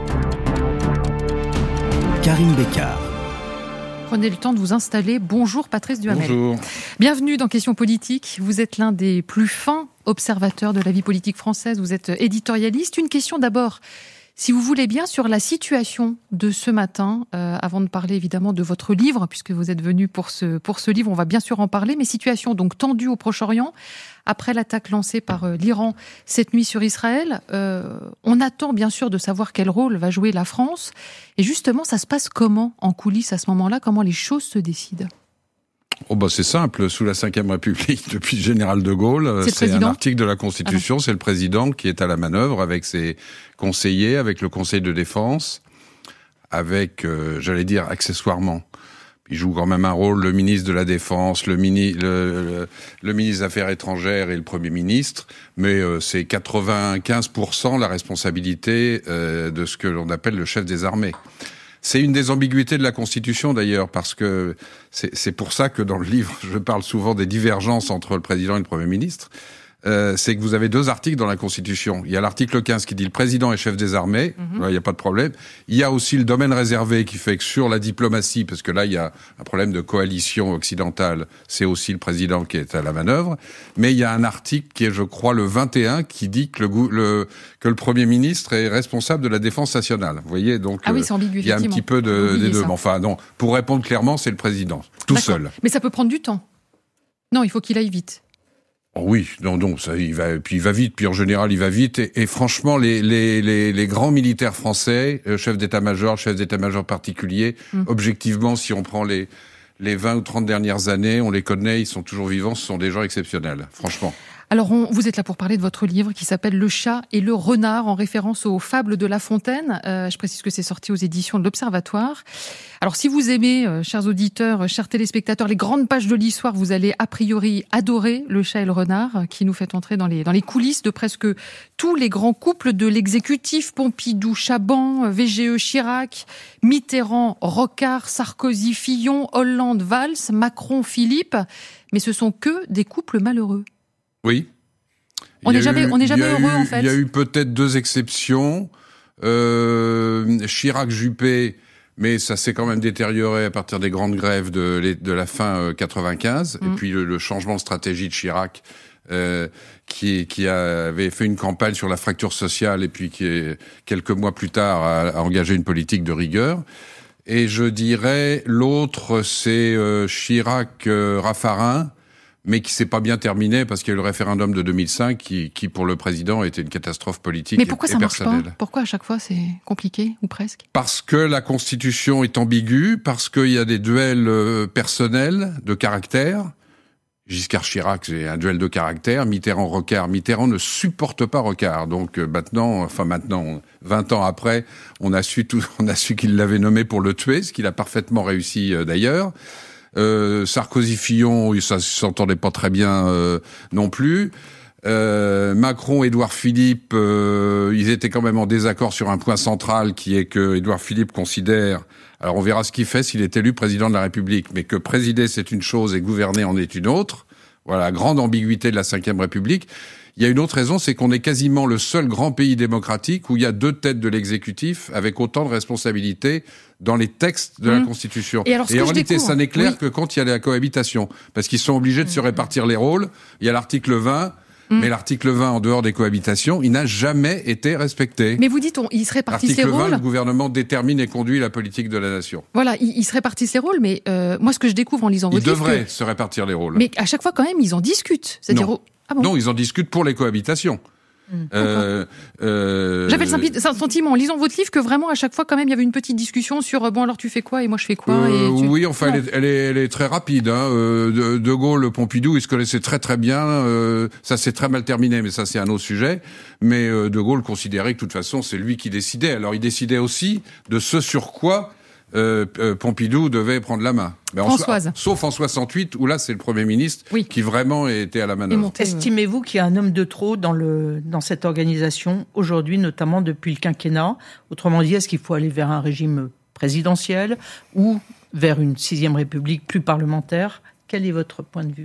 Karine Bécard. Prenez le temps de vous installer. Bonjour Patrice Duhamel. Bonjour. Bienvenue dans Questions politiques. Vous êtes l'un des plus fins observateurs de la vie politique française. Vous êtes éditorialiste. Une question d'abord, si vous voulez bien, sur la situation de ce matin, euh, avant de parler évidemment de votre livre, puisque vous êtes venu pour ce, pour ce livre, on va bien sûr en parler, mais situation donc tendue au Proche-Orient, après l'attaque lancée par euh, l'Iran cette nuit sur Israël. Euh, on attend bien sûr de savoir quel rôle va jouer la France. Et justement, ça se passe comment en coulisses à ce moment-là? Comment les choses se décident? Oh bah c'est simple, sous la cinquième République, depuis le général de Gaulle, C'est le c'est un président article de la Constitution, c'est le président qui est à la manœuvre avec ses conseillers, avec le Conseil de défense, avec, euh, j'allais dire, accessoirement. Il joue quand même un rôle, le ministre de la Défense, le, mini, le, le, le ministre des Affaires étrangères et le Premier ministre, mais euh, c'est quatre-vingt-quinze pour cent la responsabilité euh, de ce que l'on appelle le chef des armées. C'est une des ambiguïtés de la Constitution d'ailleurs, parce que c'est, c'est pour ça que dans le livre, je parle souvent des divergences entre le président et le Premier ministre. Euh, c'est que vous avez deux articles dans la Constitution. Il y a l'article quinze qui dit le président est chef des armées, mm-hmm. là il n'y a pas de problème. Il y a aussi le domaine réservé qui fait que sur la diplomatie, parce que là il y a un problème de coalition occidentale, c'est aussi le président qui est à la manœuvre. Mais il y a un article qui est, je crois, le vingt et un qui dit que le, le, que le Premier ministre est responsable de la défense nationale. Vous voyez, donc ah oui, c'est ambigu, il y a un petit peu de, des deux. Mais enfin, non, pour répondre clairement, c'est le président, tout D'accord. seul. Mais ça peut prendre du temps. Non, il faut qu'il aille vite. Oh oui, non, non, ça, il va, puis il va vite, puis en général, il va vite, et, et franchement, les, les, les, les grands militaires français, euh, chefs d'état-major, chefs d'état-major particuliers, mmh. objectivement, si on prend les, les vingt ou trente dernières années, on les connaît, ils sont toujours vivants, ce sont des gens exceptionnels, franchement. Alors, on, vous êtes là pour parler de votre livre qui s'appelle Le chat et le renard, en référence aux fables de La Fontaine. Euh, je précise que c'est sorti aux éditions de l'Observatoire. Alors, si vous aimez, euh, chers auditeurs, euh, chers téléspectateurs, les grandes pages de l'histoire, vous allez a priori adorer Le chat et le renard, euh, qui nous fait entrer dans les, dans les coulisses de presque tous les grands couples de l'exécutif. Pompidou, Chaban, V G E, Chirac, Mitterrand, Rocard, Sarkozy, Fillon, Hollande, Valls, Macron, Philippe. Mais ce sont que des couples malheureux. Oui. On n'est jamais, eu, on n'est jamais heureux, eu, en fait. Il y a eu peut-être deux exceptions. Euh, Chirac-Juppé, mais ça s'est quand même détérioré à partir des grandes grèves de, de la fin euh, quatre-vingt-quinze. Mmh. Et puis le, le changement de stratégie de Chirac, euh, qui, qui avait fait une campagne sur la fracture sociale et puis qui, est, quelques mois plus tard, a, a engagé une politique de rigueur. Et je dirais, l'autre, c'est euh, Chirac-Raffarin, euh, mais qui s'est pas bien terminé parce qu'il y a eu le référendum de deux mille cinq qui, qui pour le président, était une catastrophe politique mais pourquoi et, ça et marche personnelle. Pas pourquoi à chaque fois c'est compliqué, ou presque? Parce que la Constitution est ambiguë, parce qu'il y a des duels euh, personnels, de caractère. Giscard Chirac, c'est un duel de caractère. Mitterrand-Rocard. Mitterrand ne supporte pas Rocard. Donc euh, maintenant, enfin maintenant, vingt ans après, on a su tout, on a su qu'il l'avait nommé pour le tuer, ce qu'il a parfaitement réussi euh, d'ailleurs. Euh, Sarkozy-Fillon, ça s'entendait pas très bien euh, non plus. Euh, Macron, Édouard Philippe, euh, ils étaient quand même en désaccord sur un point central qui est que Édouard Philippe considère, alors on verra ce qu'il fait s'il est élu président de la République, mais que présider c'est une chose et gouverner en est une autre. Voilà, grande ambiguïté de la cinquième République. Il y a une autre raison, c'est qu'on est quasiment le seul grand pays démocratique où il y a deux têtes de l'exécutif avec autant de responsabilités dans les textes de mmh. la Constitution. Et, alors, ce et que en je réalité, découvre, ça n'est clair oui. que quand il y a la cohabitation, parce qu'ils sont obligés de mmh. se répartir les rôles. Il y a l'article vingt, mmh. mais l'article vingt, en dehors des cohabitations, il n'a jamais été respecté. Mais vous dites, on, ils se répartissent les rôles. L'article vingt, le gouvernement détermine et conduit la politique de la nation. Voilà, ils, ils se répartissent les rôles, mais euh, moi, ce que je découvre en lisant votre livre... livre... Ils devraient que... se répartir les rôles. Mais à chaque fois, quand même, ils en discutent. C'est-à-dire... Non. Ah bon. Non, ils en discutent pour les cohabitations. Mmh. Euh, euh... J'avais le sentiment en lisant votre livre que vraiment à chaque fois quand même il y avait une petite discussion sur bon alors tu fais quoi et moi je fais quoi euh, et tu... Oui, enfin elle est, elle, est, elle est très rapide. Hein. Euh, de, de Gaulle, Pompidou, ils se connaissaient très très bien. Euh, ça s'est très mal terminé, mais ça c'est un autre sujet. Mais euh, De Gaulle considérait que de toute façon c'est lui qui décidait. Alors il décidait aussi de ce sur quoi Euh, euh, Pompidou devait prendre la main. Mais Françoise. En, sauf en soixante-huit, où là, c'est le Premier ministre oui. qui vraiment était à la manœuvre. Monté, Estimez-vous qu'il y a un homme de trop dans, le, dans cette organisation, aujourd'hui, notamment depuis le quinquennat ? Autrement dit, est-ce qu'il faut aller vers un régime présidentiel ou vers une sixième république plus parlementaire ? Quel est votre point de vue ?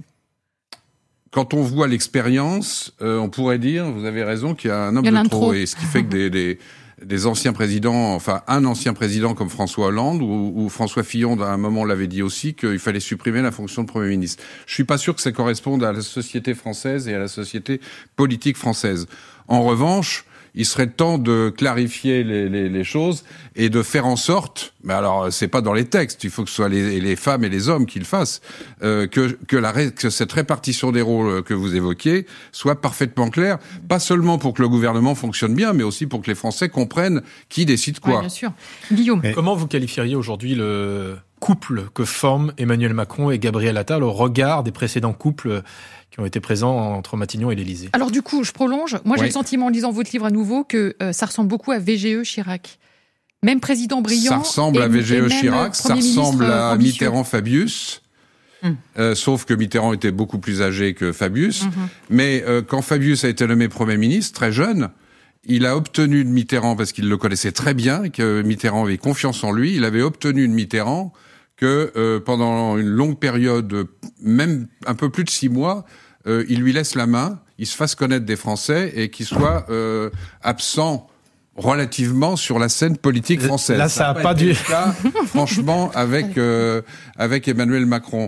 Quand on voit l'expérience, euh, on pourrait dire, vous avez raison, qu'il y a un homme de trop. trop. Et ce qui fait que des... des des anciens présidents, enfin un ancien président comme François Hollande ou, ou François Fillon, à un moment, l'avait dit aussi qu'il fallait supprimer la fonction de Premier ministre. Je suis pas sûr que ça corresponde à la société française et à la société politique française. En revanche, il serait temps de clarifier les, les, les choses et de faire en sorte, mais alors c'est pas dans les textes, il faut que ce soit les, les femmes et les hommes qui le fassent, euh, que, que, la, que cette répartition des rôles que vous évoquiez soit parfaitement claire, pas seulement pour que le gouvernement fonctionne bien, mais aussi pour que les Français comprennent qui décide quoi. Oui, bien sûr. Guillaume. Mais comment vous qualifieriez aujourd'hui le couple que forment Emmanuel Macron et Gabriel Attal au regard des précédents couples qui ont été présents entre Matignon et l'Élysée? Alors du coup, je prolonge. Moi, j'ai oui. le sentiment en lisant votre livre à nouveau que euh, ça ressemble beaucoup à V G E Chirac. Même président brillant. Ça ressemble et, à V G E Chirac, ça ressemble à ambitieux. Mitterrand-Fabius. Mmh. Euh, sauf que Mitterrand était beaucoup plus âgé que Fabius. Mmh. Mais euh, quand Fabius a été nommé Premier ministre, très jeune, il a obtenu de Mitterrand, parce qu'il le connaissait très bien, que Mitterrand avait confiance en lui, il avait obtenu de Mitterrand que euh, pendant une longue période, même un peu plus de six mois, euh, il lui laisse la main, il se fasse connaître des Français et qu'il soit euh, absent relativement sur la scène politique française. Là, ça n'a pas, pas dû. Cas, franchement, avec euh, avec Emmanuel Macron.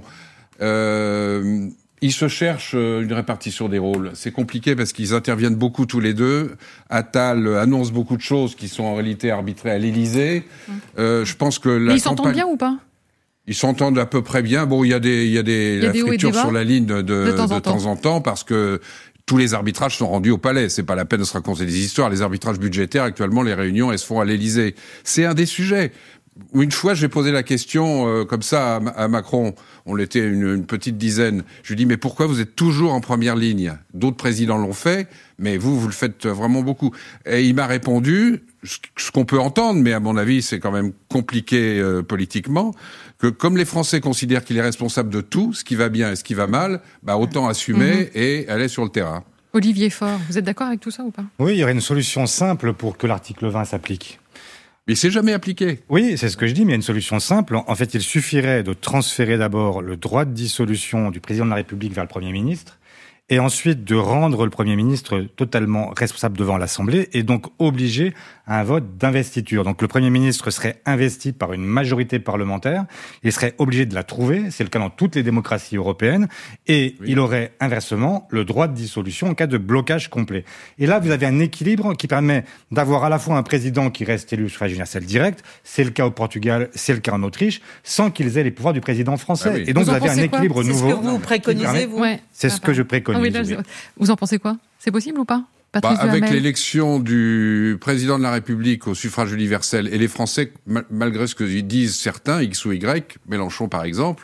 Euh, Ils se cherchent une répartition des rôles. C'est compliqué parce qu'ils interviennent beaucoup tous les deux. Attal annonce beaucoup de choses qui sont en réalité arbitrées à l'Élysée. Euh, je pense que la Mais ils s'entendent campagne... bien ou pas ? Ils s'entendent à peu près bien. Bon, il y a des, il y a des, il y a la des friture sur la ligne de, de, temps, de en temps temps. en temps parce que tous les arbitrages sont rendus au Palais. C'est pas la peine de se raconter des histoires. Les arbitrages budgétaires, actuellement, les réunions, elles se font à l'Élysée. C'est un des sujets. Une fois, j'ai posé la question euh, comme ça à, à Macron. On l'était une, une petite dizaine. Je lui dis, mais pourquoi vous êtes toujours en première ligne ? D'autres présidents l'ont fait, mais vous, vous le faites vraiment beaucoup. Et il m'a répondu, ce qu'on peut entendre, mais à mon avis, c'est quand même compliqué euh, politiquement, que comme les Français considèrent qu'il est responsable de tout, ce qui va bien et ce qui va mal, bah autant assumer mmh. et aller sur le terrain. Olivier Faure, vous êtes d'accord avec tout ça ou pas ? Oui, il y aurait une solution simple pour que l'article vingt s'applique. Mais c'est jamais appliqué. Oui, c'est ce que je dis, mais il y a une solution simple. En fait, il suffirait de transférer d'abord le droit de dissolution du président de la République vers le Premier ministre, et ensuite de rendre le Premier ministre totalement responsable devant l'Assemblée, et donc obligé à un vote d'investiture. Donc le Premier ministre serait investi par une majorité parlementaire, il serait obligé de la trouver, c'est le cas dans toutes les démocraties européennes, et oui. il aurait inversement le droit de dissolution en cas de blocage complet. Et là, vous avez un équilibre qui permet d'avoir à la fois un président qui reste élu au suffrage universel direct, c'est le cas au Portugal, c'est le cas en Autriche, sans qu'ils aient les pouvoirs du président français. Ah oui. Et donc vous, vous avez un équilibre c'est nouveau. C'est ce que vous préconisez, vous ouais. C'est ah, ce que je préconise. Ah oui, là, oui. Vous en pensez quoi ? C'est possible ou pas ? Bah, avec l'élection du président de la République au suffrage universel et les Français, mal, malgré ce que disent certains, X ou Y, Mélenchon par exemple,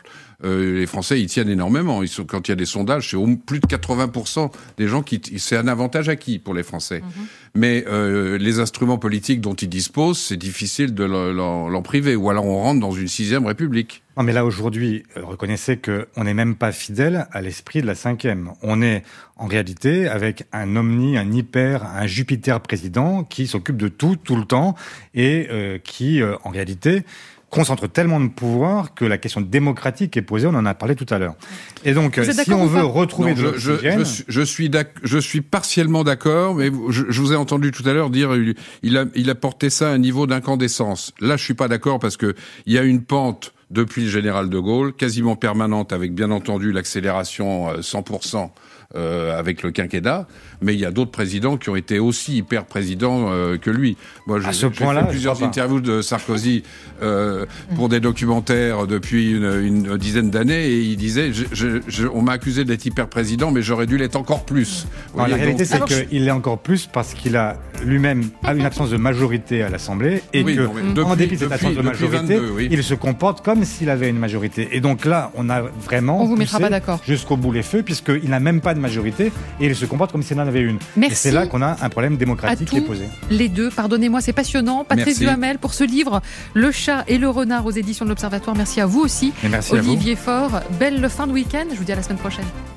euh, les Français y tiennent énormément. Ils sont, quand il y a des sondages, c'est au, plus de quatre-vingts pour cent des gens qui... C'est un avantage acquis pour les Français. Mmh. Mais euh, les instruments politiques dont ils disposent, c'est difficile de l'en, l'en priver. Ou alors on rentre dans une sixième république. Non, mais là, aujourd'hui, euh, reconnaissez qu'on n'est même pas fidèle à l'esprit de la cinquième. On est, en réalité, avec un omni, un hyper, un Jupiter président qui s'occupe de tout, tout le temps, et euh, qui, euh, en réalité, concentre tellement de pouvoir que la question démocratique est posée, on en a parlé tout à l'heure. Et donc, si on veut retrouver non, de je, l'oxygène... Je, je, je, suis je suis partiellement d'accord, mais je, je vous ai entendu tout à l'heure dire il a, il a porté ça à un niveau d'incandescence. Là, je suis pas d'accord parce que il y a une pente depuis le général de Gaulle, quasiment permanente, avec bien entendu l'accélération cent pour cent euh, avec le quinquennat, mais il y a d'autres présidents qui ont été aussi hyper présidents euh, que lui. Moi, je, à ce j'ai point-là, fait plusieurs interviews de Sarkozy euh, pour des documentaires depuis une, une dizaine d'années, et il disait je, je, je, on m'a accusé d'être hyper président, mais j'aurais dû l'être encore plus. Non, la réalité, donc... c'est qu'il l'est encore plus parce qu'il a lui-même a une absence de majorité à l'Assemblée, et oui, que, non, depuis, en dépit de cette absence de majorité, vingt-deux, oui. il se comporte comme s'il avait une majorité. Et donc là, on a vraiment on vous mettra pas d'accord jusqu'au bout les feux, puisqu'il n'a même pas de majorité, et il se comporte comme s'il en avait une. Merci. Et c'est là qu'on a un problème démocratique qui est posé. Les deux, pardonnez-moi, c'est passionnant. Patrice Merci. Duhamel pour ce livre, Le chat et le renard aux éditions de l'Observatoire. Merci à vous aussi. Et merci Olivier à vous. Faure, belle fin de week-end. Je vous dis à la semaine prochaine.